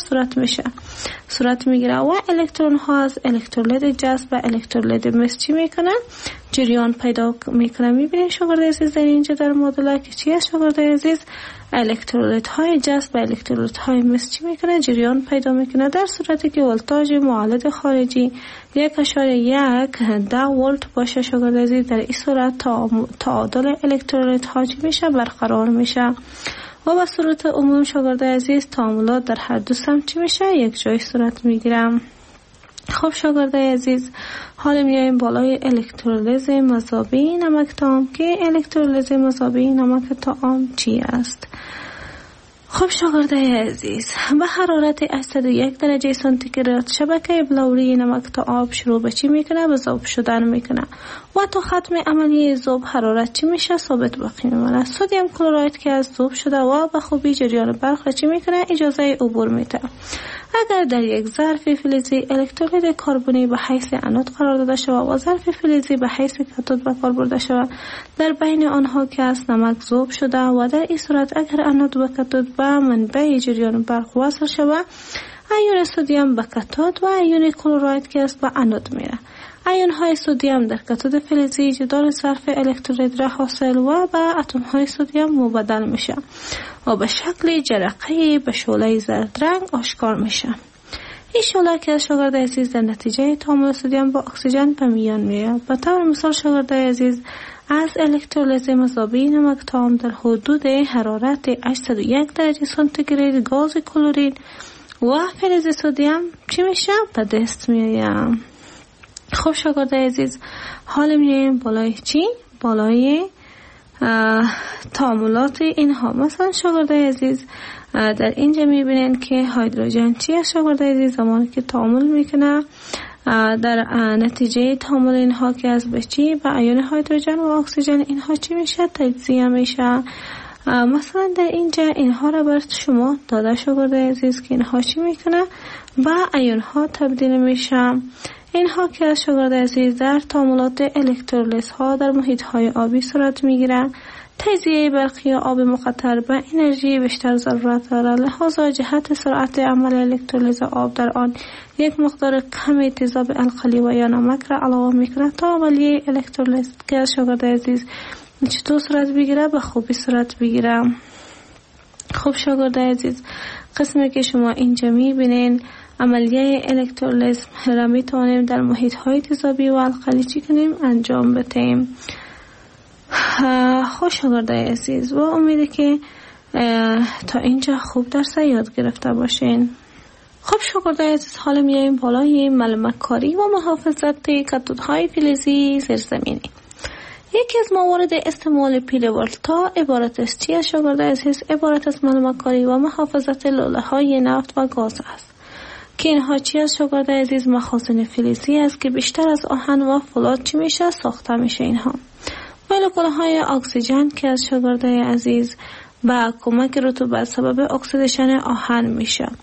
صورت میگیره و الکترون ها از الکترولید جذب و الکترولید مس چی میکنه؟ جریان پیدا میکنه. میبینید شاگرد عزیز در اینجا در مدل که چی از شاگرد عزیز الکترولیت های جذب و الکترولیت های مس چی میکنه؟ جریان پیدا میکنه. در صورتی که ولتاژ معالد خارجی 1.10 ولت باشه شاگرد عزیز در این صورت تعادل الکترولیت ها چی میشه؟ برقرار میشه و به صورت عموم شاگرد عزیز تعاملات در هر دو سمت چی میشه؟ یک جای صورت میگیرم. خب شاگرد عزیز حالا میایم بالای الکترولیز مذابی نمک طعام که الکترولیز مذابی نمک طعام چی است؟ خب شاگرد عزیز به حرارت 801 درجه سانتیگراد شبکه بلوری نمک طعام شروع به چی میکنه؟ به ذوب شدن میکنه و تا ختم عملیه ذوب حرارت چی میشه؟ ثابت باقی میمونه. سدیم کلراید که از ذوب شده و به خوبی جریان برق چی میکنه؟ اجازه عبور میده. اگر در یک ظرف فلزی الکترولید کربنی به حیث انود قرار داده شود و ظرف فلزی به حیث کاتود به کار برده شود، در بین آنها که از نمک ذوب شده و در این صورت اگر انود و کاتود به منبع جریان برق وصل شود، ایون سدیم به کاتود و ایون کلراید که است به انود میره. ایون های سدیم در کاتود فلزی جدار ظرف الکترولید را حاصل و به اتم های سدیم مبدل میشه و به شکل جرقه به شعله زرد رنگ آشکار میشه. این شعله که شاگرد عزیز در نتیجه تعامل سدیم با اکسیژن به میان میاد. به طور مثال شاگرد عزیز از الکترولیز مذابی نمک طعام در حدود حرارت 801 درجه سانتیگراد گاز کلورید و فلز سدیم چی میشه؟ به دست میاد. خب شاگرد عزیز حالا میایم بالای چی؟ بالای تعاملات اینها. مثلا شاگرد عزیز در اینجا میبینین که هیدروژن چی است شاگرد عزیز؟ زمانی که تعامل میکنه در نتیجه تعامل اینها که از به چی؟ به ایون هیدروژن و اکسیژن اینها چی میشه؟ تجزیه میشه. مثلا در اینجا اینها را بر شما داده شاگرد عزیز که اینها چی میکنه؟ به ایون ها تبدیل میشه. اینها که از شاگرد عزیز در تعاملات الکترولیز ها در محیط های آبی صورت میگیره. تجزیه برقی آب مقطر به انرژی بیشتر ضرورت دارد، لحاظا جهت سرعت عمل الکترولیز آب در آن یک مقدار کمی تیزاب القلی و یا نمک را علاوه میکنه تا عملیه الکترولیز که از شاگرد عزیز چطور صورت بگیره؟ به خوبی صورت بگیره. خب شاگرد عزیز قسمی که شما اینجا میبینین عملیه الکترولیز را میتوانیم در محیط های تیزابی و القلی چی کنیم؟ انجام بدهیم. خوش شاگرد عزیز و امیده که تا اینجا خوب درس یاد گرفته باشین. خب شاگرد عزیز حالا میایم بالای ملمک کاری و محافظت کاتودهای فلزی زیرزمینی. یکی از موارد استعمال پیل ولتا عبارت است چی از شاگرد عزیز؟ عبارت از ملمک کاری و محافظت لوله های نفت و گاز است که اینها چی از شاگرد عزیز؟ مخازن فلزی است که بیشتر از آهن و فولاد چی میشه؟ ساخته میشه. اینها مولکول های اکسیژن که از شاگرد عزیز با کمک رطوبت سبب اکسیدیشن آهن میشه.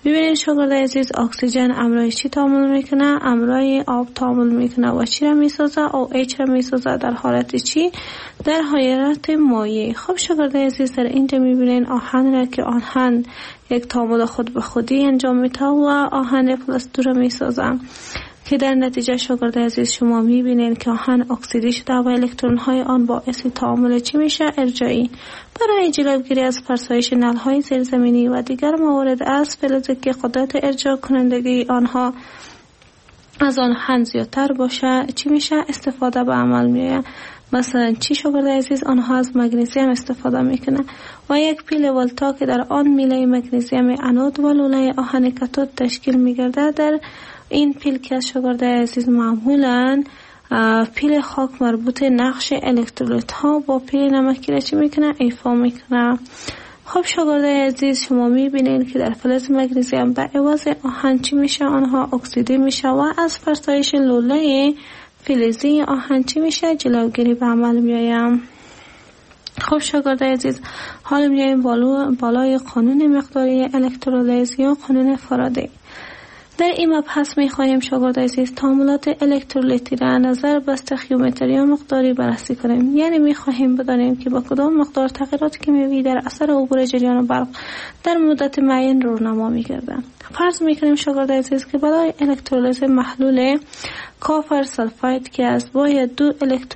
ببینید شاگرد عزیز، اکسیژن امرای چی تعامل میکنه؟ امرای آب تعامل میکنه و چی را میسازه؟ OH را میسازه. در حالت چی؟ در حالت مایع. خب شاگرد عزیز، در اینجا میبینید آهن را که آهن یک تعامل خود به خودی انجام میده و آهن پلاستو را میسازه که در نتیجه شاگرد عزیز شما میبینید که آهن اکسیده شده و الکترون های آن باعث تعامل چی میشه؟ ارجاعی. برای جلوگیری از فرسایش نل های زیرزمینی و دیگر موارد از فلزی که قدرت ارجاع کنندگی آنها از آهن زیادتر باشه چی میشه؟ استفاده به عمل میآید. مثلا چی شاگرد عزیز؟ آنها از مگنیزیم استفاده میکنه و یک پیل ولتا که در آن میله مگنیزیم انود و لوله آهن کاتود تشکیل میگرده، در این پیل که از شاگرد عزیز معمولا پیل خاک مربوط نقش الکترولیت ها با پیل نمکی را چی میکنه؟ ایفا میکنه. خب شاگرد عزیز، شما میبینید که در فلز مگنیزیم به عوض آهن چی میشه؟ آنها اکسیده میشه و از فرسایش لوله فلزی آهن چی میشه؟ جلوگیری به عمل میایم. خب شاگرد عزیز، حالا میایم بالای قانون مقداری الکترولیز یا قانون فارادی. در این مبحث میخواهیم شاگرد عزیز تعاملات الکترولیتی را نظر به استخیومتری یا مقداری بررسی کنیم. یعنی میخواهیم بدانیم که با کدام مقدار تغییرات کیمیایی در اثر عبور جریان برق در مدت معین رونما میگردند. فرض میکنیم شاگرد عزیز که برای الکترولیز محلول کافر سلفاید که از باید 2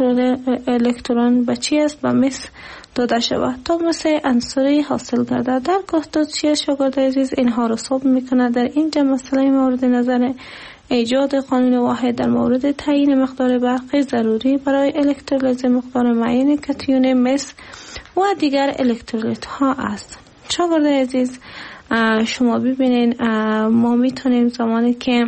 الکترون به چی است؟ به مس داده شود تا مثل عنصری حاصل گردد. در کاتود چی شاگرد عزیز؟ اینها رو ثبت میکنه. در اینجا مسئله مورد نظر ایجاد قانون واحد در مورد تعیین مقدار برق ضروری برای الکترولیز مقدار معین کاتیون مس و دیگر الکترولیت ها است. شاگرد عزیز، شما ببینید ما میتونیم زمانی که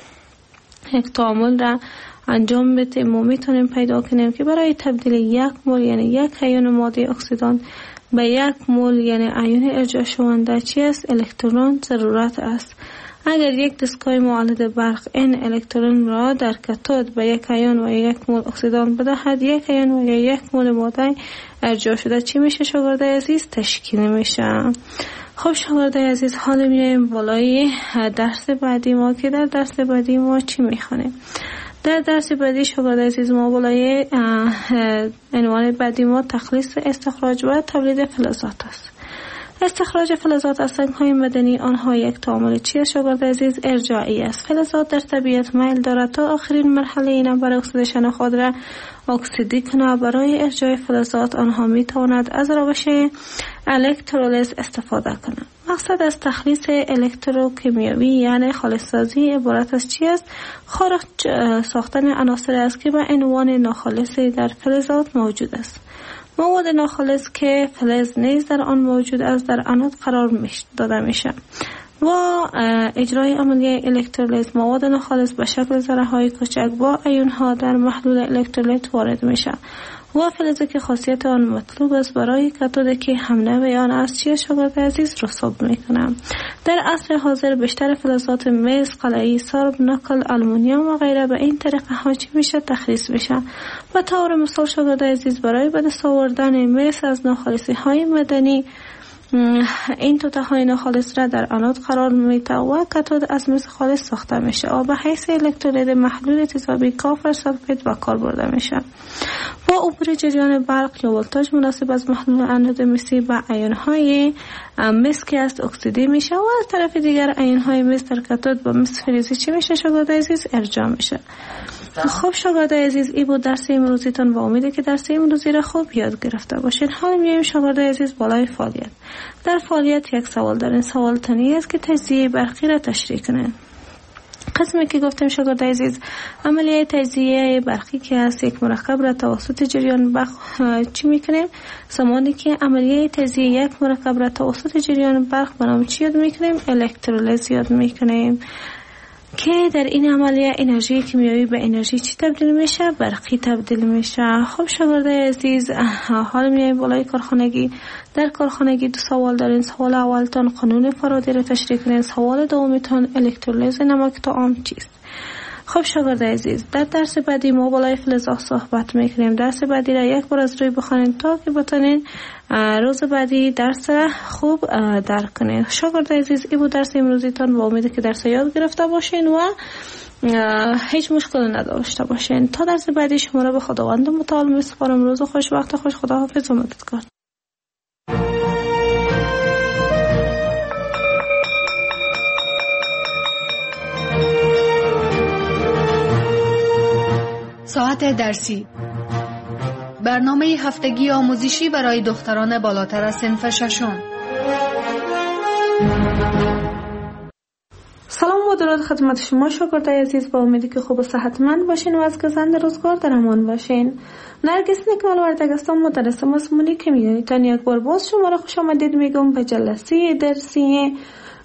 یک تعامل را انجام بدیم ما میتونیم پیدا کنیم که برای تبدیل 1 مول یعنی 1 ایون ماده اکسیدان به 1 مول یعنی ایون ارجاع شونده چی است؟ الکترون ضرورت است. اگر یک دستگاه مولد برق این الکترون را در کاتود به 1 ایون و 1 مول اکسیدان بدهد، 1 ایون و 1 مول ماده ارجاع شده چی میشه شاگرد عزیز؟ تشکیل میشه. خب شاگرد عزیز، حالا میایم بالای درس بعدی ما که در درس بعدی ما چی میخوانیم؟ در درس بعدی شاگرد عزیز ما بالای عنوان بعدی ما تخلیص، استخراج و تولید فلزات است. استخراج فلزات از سنگ‌های معدنی آنها یک تعامل چی است شاگرد عزیز؟ ارجاعی است. فلزات در طبیعت میل دارد تا آخرین مرحله اینا برای اکسیدیشن خود را اکسیدی کنه. برای ارجاع فلزات آنها می تواند از روش الکترولیز استفاده کنند. مقصد از تخلیص الکتروکیمیایی یعنی خالص سازی عبارت از چی است؟ خارج ساختن عناصر است که به عنوان ناخالصی در فلزات موجود است. مواد ناخالص که فلز نیز در آن موجود است در انود قرار داده میشه و اجرای عملیه الکترولیز مواد ناخالص به شکل ذره های کوچک با ایون ها در محلول الکترولیت وارد میشه و فلزی که خاصیت آن مطلوب است برای کاتود که هم نوع آن از چی شاگرد عزیز رسوب میکنم. در عصر حاضر بیشتر فلزات مس، قلعی، سرب، نکل، آلومینیوم و غیره به این طریقه ها چی میشه؟ تخلیص میشه. به طور مثال شاگرد عزیز برای به دست آوردن مس از ناخالصی های معدنی این توته های ناخالص را در انود قرار میده و کاتود از مس خالص ساخته میشه و به حیث الکترولید محلول تیزابی کافر سلفید به کار برده میشه. با عبور جریان برق یا ولتاژ مناسب از محلول انود مسی به ایون های مس که است اکسیده میشه و از طرف دیگر ایون های مس در کاتود به مس فلزی چی میشه شاگرد عزیز؟ ارجاع میشه. خب شاگرد عزیز، این بود درس امروزیتون و امیده که درس امروزی را خوب یاد گرفته باشین. حالا میایم شاگرد عزیز بالای فعالیت. در فعالیت یک سوال دارین. سوال تنی است که تجزیه برقی را تشریح کنین. قسمی که گفتیم شاگرد عزیز عملیه تجزیه برقی که است یک مرکب را توسط جریان برق چی میکنیم؟ زمانی که عملیه تجزیه یک مرکب را توسط جریان برق به نام چی یاد میکنیم؟ الکترولیز یاد میکنیم که در این عملیه انرژی کیمیایی به انرژی چی تبدیل میشه؟ برقی تبدیل میشه. خب شاگرد عزیز، حالا میایم بالای کارخانگی. در کارخانگی 2 سوال دارین. سوال اولتان قانون فارادی را تشریح کنین. سوال دومیتان الکترولیز نمک طعام چیست؟ خب شاگرد عزیز، در درس بعدی ما بالای فلزات صحبت میکنیم. درس بعدی را یک بار از روی بخوانید تا که بتونین روز بعدی درس خوب درک کنید. شاگرد عزیز، این بود درس امروزیتان. با امید که درس یاد گرفته باشین و هیچ مشکلی نداشته باشین. تا درس بعدی شما را به خداوند متعال میسپارم. روز خوش، وقت خوش، خداحافظ و مددکار. ساعت درسی، برنامه هفتگی آموزشی برای دختران بالاتر از صنف ششم. سلام و درود خدمت شما شاگردای عزیز. با امیدی که خوب و صحتمند باشین و از گذند روزگار در امان باشین. نرگس نیکمال وردگستان، مدرس مضمون کیمیایی. تا یک بار باز شما را خوش آمدید میگم به جلسه درسی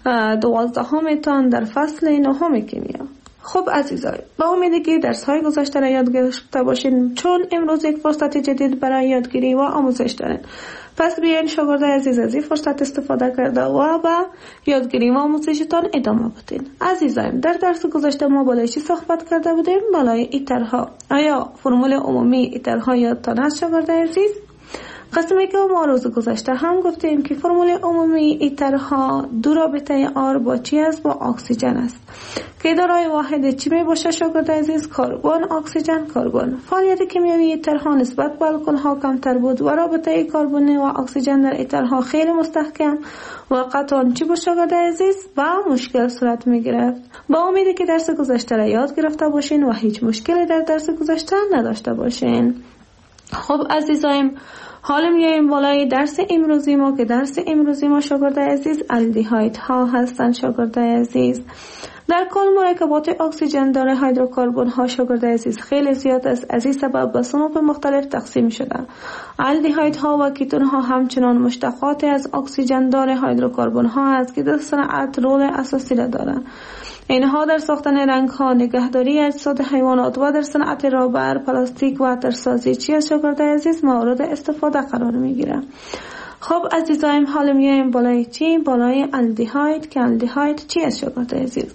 12 تان در فصل 9 کیمیا. خب عزیزای، با امیدی که درس‌های گذشته را یاد گرفته باشین، چون امروز یک فرصت جدید برای یادگیری و آموزش دارین. پس بیاین شاگردای عزیز از این فرصت استفاده کرده و با یادگیری و آموزشتان ادامه بدین. عزیزان، در درس گذشته ما بالای چی صحبت کرده بودیم؟ بالای ایترها. آیا فرمول عمومی ایترها یادتان هست شاگردای عزیز؟ قسمی که ما روز گذشته هم گفتیم که فرمول عمومی ایترها دو رابطه آر با چی است؟ با اکسیژن است که دارای واحد چی می باشه شاگرد عزیز؟ کربن، اکسیژن، کربن. فعالیت کیمیایی ایترها نسبت به الکل‌ها کمتر بود و رابطه کربن و اکسیژن در ایترها خیلی مستحکم و قطعاً چی بود شاگرد عزیز؟ با مشکل صورت می گرفت. با امیدی که درس گذشته را یاد گرفته باشین و هیچ مشکلی در درس گذشته نداشته باشین. خب عزیزایم، حالا میایم بالای درس امروزی ما که درس امروزی ما شاگرد عزیز الدهاید ها هستند. شاگرد عزیز، در کل مرکبات اکسیژن داره هیدروکربن ها شاگرد عزیز خیلی زیاد است. از این سبب به صنوف مختلف تقسیم شده. الدهاید ها و کیتون ها همچنان مشتقات از اکسیژن داره هیدروکربن ها است که در صنعت رول اساسی را دارند. اینها در ساختن رنگ ها، نگهداری اجساد حیوانات و در صنعت رابر، پلاستیک و عطرسازی چی از شاگرد عزیز مورد استفاده قرار می گیره. خب عزیزایم، حالا میایم بالای چی؟ بالای الدهاید که الدهاید چی از شاگرد عزیز؟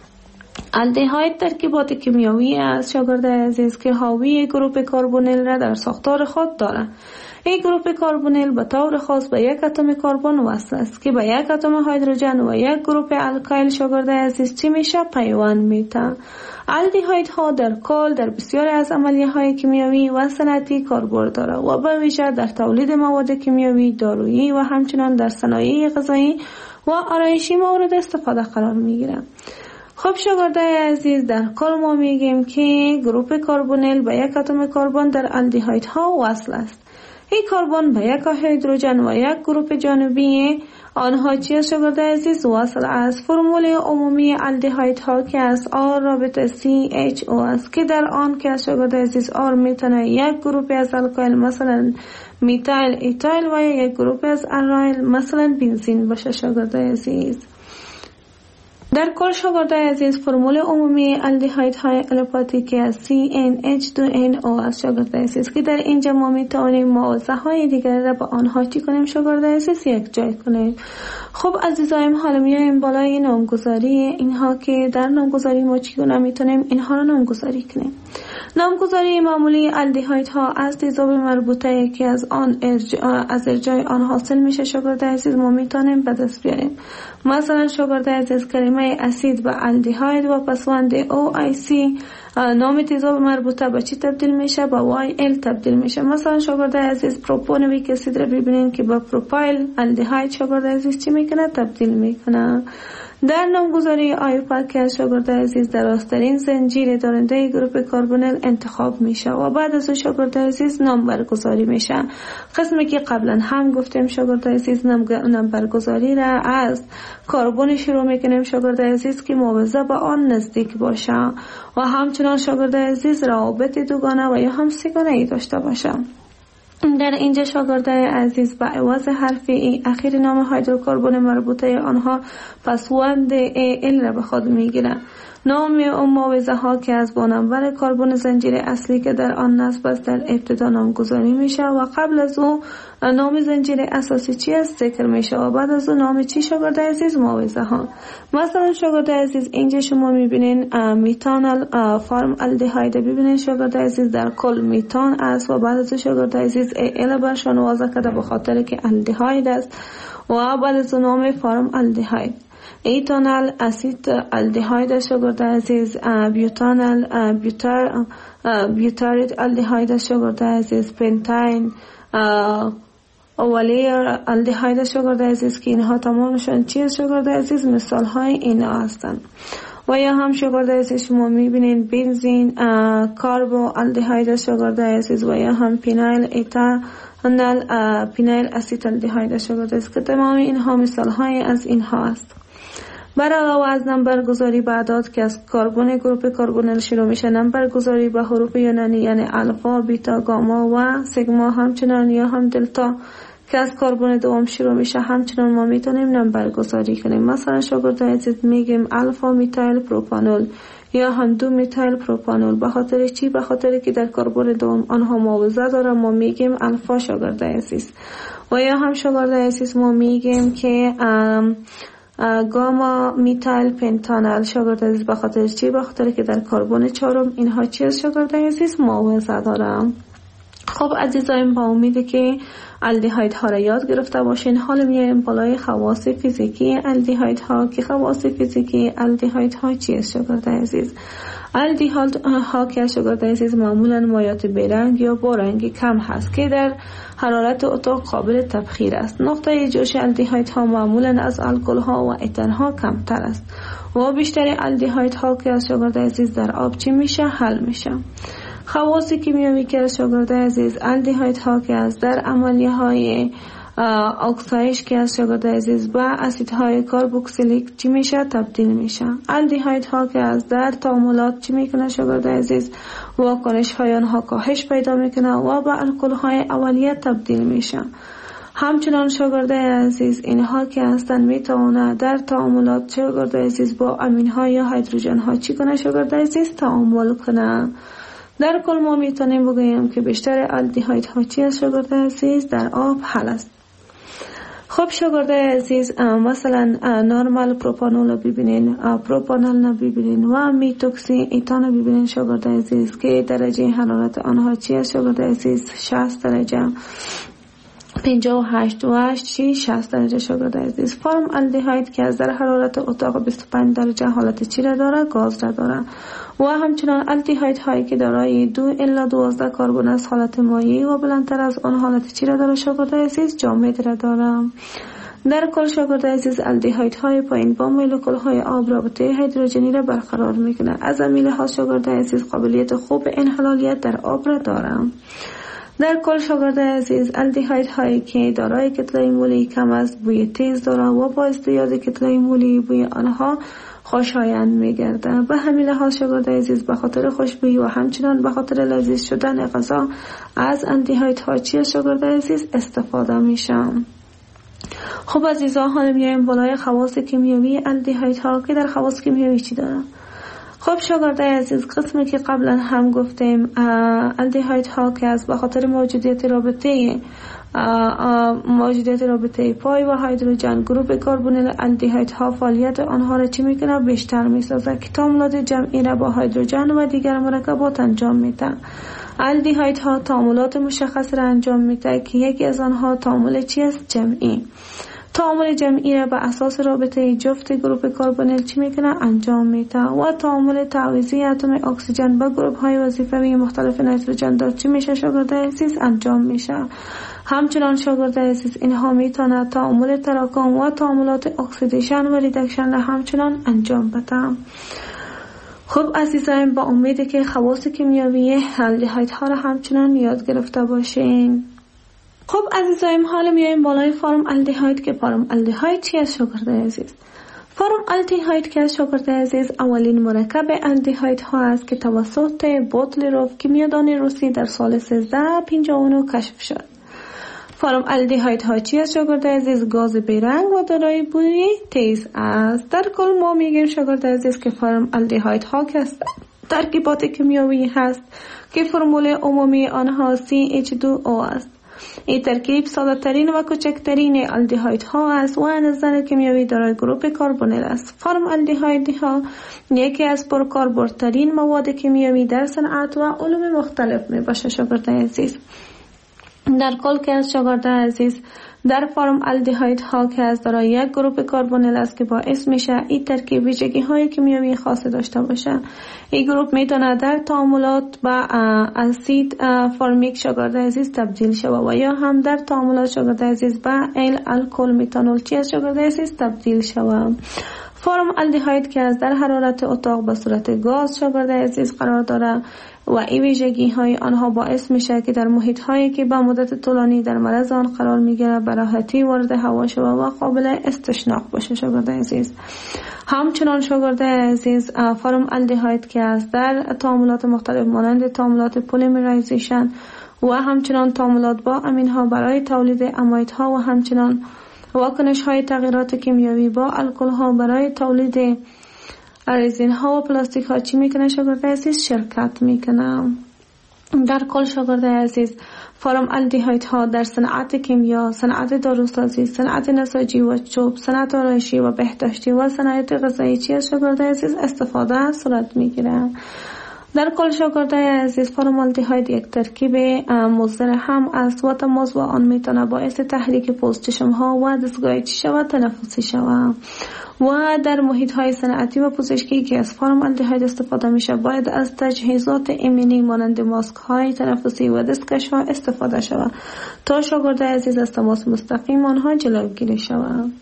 الدهاید ترکیبات کیمیایی است شاگرد عزیز که حاوی گروپ کربونیل را در ساختار خود دارد. این گروپ کربونیل به طور خاص به یک اتم کربن وصل است که به یک اتم هیدروژن و یک گروپ الکایل شاگرد عزیز چی میشه؟ پیوند میده. الدهاید ها در کل در بسیاری از عملیه های کیمیایی و صنعتی کاربرد داره و به ویژه در تولید مواد کیمیایی، دارویی و همچنین در صنایع غذایی و آرایشی مورد استفاده قرار میگیره. خب شاگردای عزیز، در کل ما میگیم که گروپ کربونیل به یک اتم کربن در الدهاید ها وصل است. این کربن به یک هیدروژن و یک گروپ جانبی آنها چی است شاگرد عزیز؟ وصل است. فرمول عمومی الدهاید ها که از آر رابطه CHO است که در آن که از شاگرد عزیز آر میتونه یک گروپ از الکایل مثلا میتایل ایتایل و یک گروپ از الایل مثلا بنزین باشه شاگرد عزیز. در کل شاگرد عزیز، فرمول عمومی الدهاید های الپاتیکی از CnH2nO است شاگرد عزیز که در اینجا ما میتوانیم موضع های دیگر را با آنها چی کنیم شاگرد عزیز؟ یک جای کنیم. خب عزیزایم، حالا میایم بالای نامگذاری اینها که در نامگذاری ما چگونه میتونیم اینها را نامگذاری کنیم. نامگذاری معمولی الدهاید ها از تیزاب مربوطه که از ارجاع آن حاصل میشه شاگرد عزیز ما میتونیم به دست بیاریم. مثلا شاگرد عزیز، کلمه اسید به الدهاید و پسوند OIC نام تیزاب مربوطه به چی تبدیل میشه؟ به YL تبدیل میشه. مثلا شاگرد عزیز، پروپونویک اسید را ببینین که به پروپایل الدهاید شاگرد عزیز چی میکنه؟ تبدیل میکنه. در نامگذاری آیوپا که از شاگرد عزیز در راسترین زنجیر دارنده گروپ کربونیل انتخاب میشه و بعد از شاگرد عزیز نام برگزاری میشه. قسمی که قبلا هم گفتیم شاگرد عزیز نام برگزاری را از کربن شروع میکنیم شاگرد عزیز که موضع به آن نزدیک باشه و همچنان شاگرد عزیز روابط دوگانه و یا هم سگانه ای داشته باشه. در اینجا شاگردای عزیز به عوض حرف ای اخیر نام هیدروکربن مربوطه آنها پسوند ال را به خود میگیرن. نام اون معاوضه ها که از نمبر کربن زنجیره اصلی که در آن نصب است در ابتدا نامگذاری میشه و قبل از او نام زنجیره اساسی چی است ذکر میشه و بعد از اون نام چی شاگرد عزیز معاوضه ها. مثلا شاگرد عزیز اینجا شما میبینین میتانل فارم الدهاید، ببینین شاگرد عزیز در کل میتان است و بعد از شاگرد عزیز ال برشان واضح کرده به خاطر که الدهاید است و بعد از نام فارم الدهاید. ایتانل اسید الدهاید شاگرد عزیز، بیوتانل بیوتارید الدهاید شاگرد عزیز، پنتاین اولیر الدهاید شاگرد عزیز که اینها تمامشان چیز شاگرد عزیز مثال های اینا هستند. و یا هم شاگرد عزیز شما میبینین بنزین کاربو الدهاید شاگرد عزیز و یا هم پینایل ایتانل پینایل اسید الدهاید شاگرد عزیز که تمام اینها مثال های از اینها است. بر علاوه از نمبر گذاری به اعداد که از کربن گروپ کربنل شروع میشه، نمبر گذاری به حروف یونانی یعنی الفا، بیتا، گاما و سیگما همچنان یا هم دلتا که از کربن دوم شروع میشه همچنان ما میتونیم نمبر گذاری کنیم. مثلا شاگرد عزیز میگیم الفا میتایل پروپانول یا هم 2 میتایل پروپانول. به خاطر چی؟ به خاطر که در کربن دوم آنها معاوضه داره ما میگیم الفا شاگرد عزیز. و یا هم شاگرد عزیز ما میگیم که گاما میتایل پنتانل شاگرد عزیز. به خاطر چی؟ به خاطر که در کربن چهارم اینها چی شاگرد عزیز معاوضه دارم. خب عزیزایم با امید که الدهاید ها را یاد گرفته باشین. حالا میایم بالای خواص فیزیکی الدهاید ها که خواص فیزیکی الدهاید ها چیه شاگرد عزیز؟ الدهاید ها که شاگرد عزیز معمولا مایات برنگ یا با رنگ کم هست که در حرارت اتاق قابل تبخیر است. نقطه جوش الدهاید ها معمولا از الکل ها و اتر ها کمتر است و بیشتر الدهاید ها که شاگرد عزیز در آب چی میشه؟ حل میشه. خواص کیمیایی که شاگرد عزیز الدهاید ها که از در عملیه های اکسایش که از شاگرد عزیز با اسیدهای کاربوکسیلیک چی میشه؟ تبدیل میشه. الدهاید ها که از در تعاملات چی میکنه شاگرد عزیز؟ واکنش های آنها کاهش پیدا میکنه و با الکل های اولیه تبدیل میشه. همچنان شاگرد عزیز اینها که هستن میتونه در تعاملات شاگرد عزیز با امین ها یا هیدروژن ها چی کنه شاگرد عزیز؟ تعامل کنه. در کل ما میتونیم بگوییم که بیشتر الدهاید ها چی است شاگرد عزیز؟ در آب حل است. خب شاگرد عزیز مثلا نورمال پروپانول ببینین، پروپانول ببینین و میتوکسی ایتان ببینین شاگرد عزیز که درجه حرارت آنها چی است شاگرد عزیز؟ 60 درجه 58 و 60 درجه شاگرد عزیز. فرم الدهاید که از در حرارت اتاق 25 درجه حالت چی را داره؟ گاز را داره. و همچنان الدهاید هایی که دارای 2 الی 12 کربن از حالت مایعی و بلندتر از آن حالت چی را داره شاگرد عزیز؟ جامد را داره. در کل شاگرد عزیز الدهاید های پایین با مولکول های آب رابطه هیدروژنی را برقرار میکنه. از این لحاظ شاگرد عزیز قابلیت خوب انحلالیت در آب را داره. در کل شاگرد عزیز الدهاید هایی که دارای کتله مولی کم است بوی تیز داره و با ازدیاد کتله مولی بوی آنها خوشایند میگرده. به همین لحاظ شاگرد عزیز به خاطر خوشبویی و همچنان به خاطر لذیذ شدن غذا از الدهاید ها چی شاگرد عزیز استفاده میشه. خب عزیزان حالا میایم بالای خواص کیمیایی الدهاید ها که در خواص کیمیایی چی داره؟ خب شاگرد عزیز قسمی که قبلا هم گفتیم الدهاید ها که از به خاطر موجودیت رابطه پای و هیدروژن گروپ کربنل الدهاید ها فعالیت آنها را چی میکنه؟ بیشتر میسازه که تعاملات جمعی را با هیدروژن و دیگر مرکبات انجام میده. الدهاید ها تعاملات مشخص را انجام میده که یکی از آنها تعامل چی است؟ جمعی. تعامل جمعی را به اساس رابطه جفت گروپ کربنل چی میکنه؟ انجام میده. و تعامل تعویضی اتم اکسیژن با گروپ های وظیفوی مختلف نیتروژن دار چی میشه شاگرد عزیز؟ انجام میشه. همچنان شاگرد عزیز اینها میتونه تعامل تراکم و تعاملات اکسیدیشن و ریدکشن را همچنان انجام بده. خب عزیزان با امید که خواص کیمیایی الدهاید ها را همچنان یاد گرفته باشین. خب عزیزایم حالا میایم بالای فرم الدهاید که فرم الدهاید چی است شاگرد عزیز؟ فرم الدهاید که شاگرد عزیز اولین مرکب الدهاید ها است که توسط بوتلیروف کیمیادان روسی در سال 1359 کشف شد. فرم الدهاید ها چی است شاگرد عزیز؟ گاز بیرنگ و دارای بوی تیز است. در کل ما میگیم شاگرد عزیز که فرم الدهاید ها که ترکیبات کیمیایی هست که فرمول عمومی آنها CH2O است. این ترکیب ساده ترین و کوچکترین الدهاید ها است و از نظر کیمیایی دارای گروپ کربونیل است. فرم الدهاید ها یکی از پرکاربردترین مواد کیمیایی در صنعت و علوم مختلف می باشه شاگرد عزیز. در کل که از شاگرد عزیز در فرم الدهاید ها که از دارای یک گروپ کربونیل است که باعث میشه این ترکیب ویژگی های کیمیایی خاصی داشته باشه. این گروپ میتونه در تعاملات با اسید فرمیک شاگرد عزیز تبدیل شود و یا هم در تعاملات شاگرد عزیز با الکل میتانول چی از شاگرد عزیز تبدیل شود. فرم الدهاید که از در حرارت اتاق به صورت گاز شاگرد عزیز قرار داره و این ویژگی های آنها باعث میشه که در محیط هایی که به مدت طولانی در معرض آن قرار میگیره به راحتی وارد هوا شود و قابل استشناق باشه شاگرد عزیز. همچنان شاگرد عزیز فرم الدهاید که از در تعاملات مختلف مانند تعاملات پلیمریزیشن و همچنان تعاملات با امین ها برای تولید اماید ها و همچنان واکنش های تغییرات کیمیایی با الکل ها برای تولید رزین ها و پلاستیک ها چی میکنه شاگرد عزیز؟ شرکت میکنه. در کل شاگرد عزیز فرم الدهاید ها در صنعت کیمیا، صنعت داروسازی، صنعت نساجی و چوب، صنعت آرایشی و بهداشتی و صنعت غذایی چی از شاگرد عزیز استفاده صورت میگیره. در کل شاگرد عزیز فرم الدهاید یک ترکیب مضر هم است و تماس با آن میتونه باعث تحریک پوست چشم ها و دستگاه چشم و تنفسی شود و در محیط های صنعتی و پزشکی که از فرم الدهاید استفاده میشه باید از تجهیزات ایمنی مانند ماسک های تنفسی و دستکش ها استفاده شود تا شاگرد عزیز از تماس مستقیم آنها جلوگیری شود.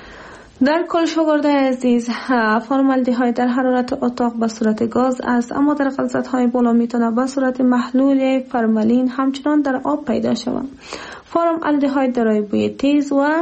در کل شاگرد عزیز فرم الدهاید در حرارت اتاق به صورت گاز است اما در غلظت های بالا میتونه به صورت محلول فرمالین همچنان در آب پیدا شود. فرم الدهاید دارای بوی تیز و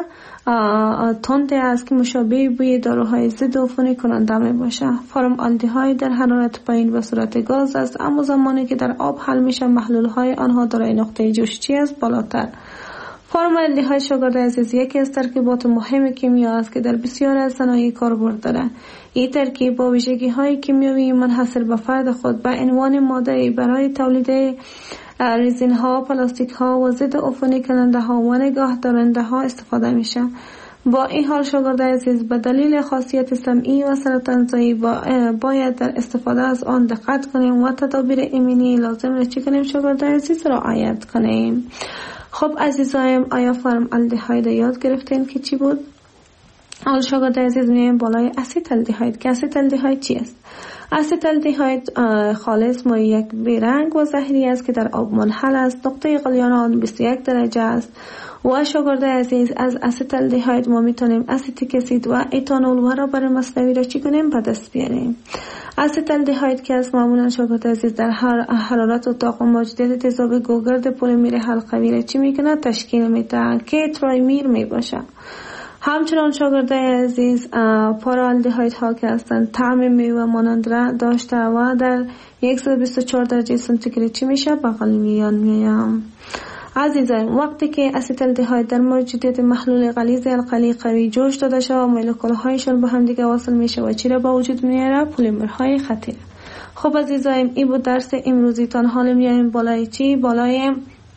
تند است که مشابه بوی داروهای ضد عفونی کننده می باشه. فرم الدهاید در حرارت پایین به صورت گاز است اما زمانی که در آب حل میشه محلول های آنها دارای نقطه جوششی است بالاتر. فرم الدهاید شاگرد عزیز یکی از ترکیبات مهم کیمیا است که در بسیار از صنایع کاربرد دارد. این ترکیب با ویژگی های کیمیایی منحصر به فرد خود به عنوان ماده برای تولید رزین ها، پلاستیک ها و ضد عفونی کننده ها و نگاه دارنده ها استفاده میشه. با این حال شاگرد عزیز به دلیل خاصیت سمعی و سرطانزایی باید در استفاده از آن دقت کنیم و تدابیر ایمنی لازم را چی کنیم شاگرد عزیز رعایت کنیم. خب عزیزایم آیا فرم الدهاید یاد گرفتین که چی بود؟ حال شاگرد عزیز میایم بالای اسیتالدهاید که اسیتالدهاید چی است؟ اسیتالدهاید خالص مایع یک بیرنگ و زهری است که در آب منحل است. نقطه غلیان آن 21 درجه است و شاگرد عزیز از اسیتالدهاید ما میتونیم اسیتیک اسید و اتانول و ربر مصنوعی را چی کنیم به دست بیاریم. اسیتالدهاید که از معمولا شاگرد عزیز در حرارت اتاق و موجودیت تیزاب گوگرد پلیمر حلقوی را چی میکنه تشکیل میده که ترایمیر میباشه. همچنان شاگرد عزیز پارالدهاید ها که هستند طعم میوه مانند را داشته و در 124 درجه سانتیگراد چی میشه بغل میان. عزیزان وقتی که اسیتالدهاید در موجودیت محلول غلیظ القلی قوی جوش داده شود مولکول هایشان به هم دیگه وصل میشه و چی را به وجود میاره؟ پلیمرهای خطیر. خب عزیزان این بود درس امروزی تان. حالا میایم بالای چی؟ بالای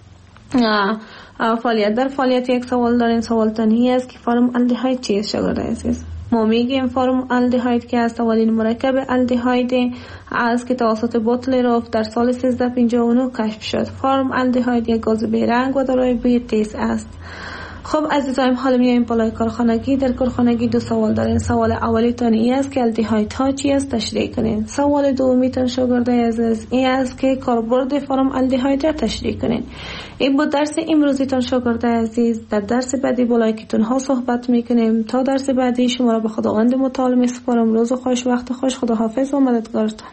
فعالیت. در فعالیت یک سوال دارین. سوال تانی است که فرم الدهاید چیست شاگرد عزیز؟ ما میگیم فرم الدهاید که از اولین مرکب الدهاید است که توسط بوتلروف در سال 1359 کشف شد. فرم الدهاید یک گاز بیرنگ و دارای بوی تیز است. خب عزیزایم حالا میایم بالای کارخانگی. در کارخانگی دو سوال دارین. سوال اولی تان این است که الدهاید ها چی است تشریح کنین. سوال دومی تان شاگرد عزیز این است که کاربرد فرم الدهاید را تشریح کنین. این بود درس امروزی تان شاگرد عزیز. در درس بعدی بالای کتون ها صحبت میکنیم. تا درس بعدی شما را به خداوند متعال میسپارم. روز خوش، وقت خوش. خداحافظ و مددگارتان.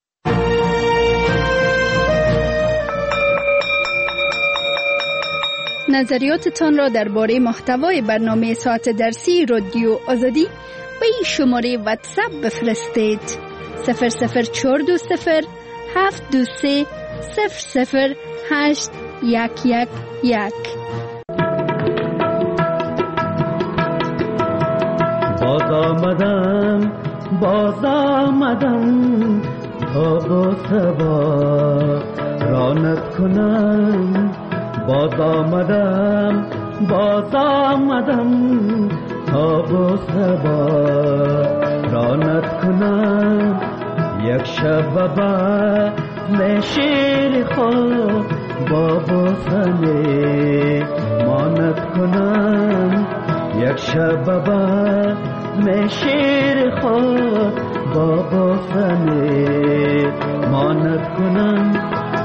نظریاتتان را درباره محتوای برنامه ساعت درسی رادیو آزادی به این شماره واتساپ بفرستید. 00420 723 008 111. باز آمدم تا با سبا رانت کنم. باز آمدم تا با سبا رانت کنم. یک شب بزم شیر خود با بوسنه مانت کنم. یک شب بزم شیر خود با بوسنه مانت کنم.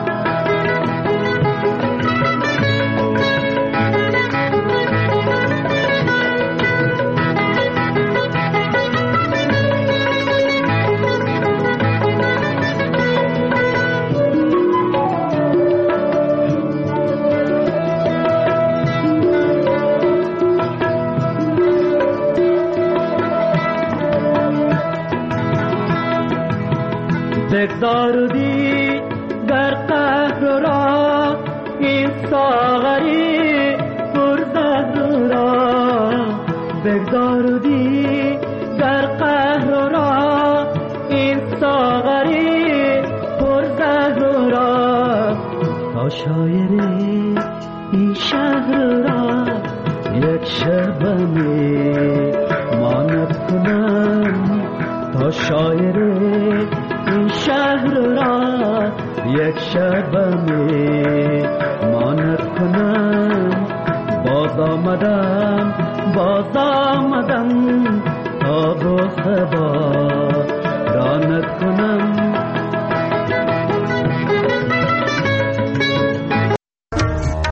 بگذاردی در قهر را این ساغری پرزهر را. بگذاردی در قهر را این ساغری پرزهر را. تا شاعر این شهر را یک شبنه مانت کنم. تا شاعر این شهر را یک شبنه مانت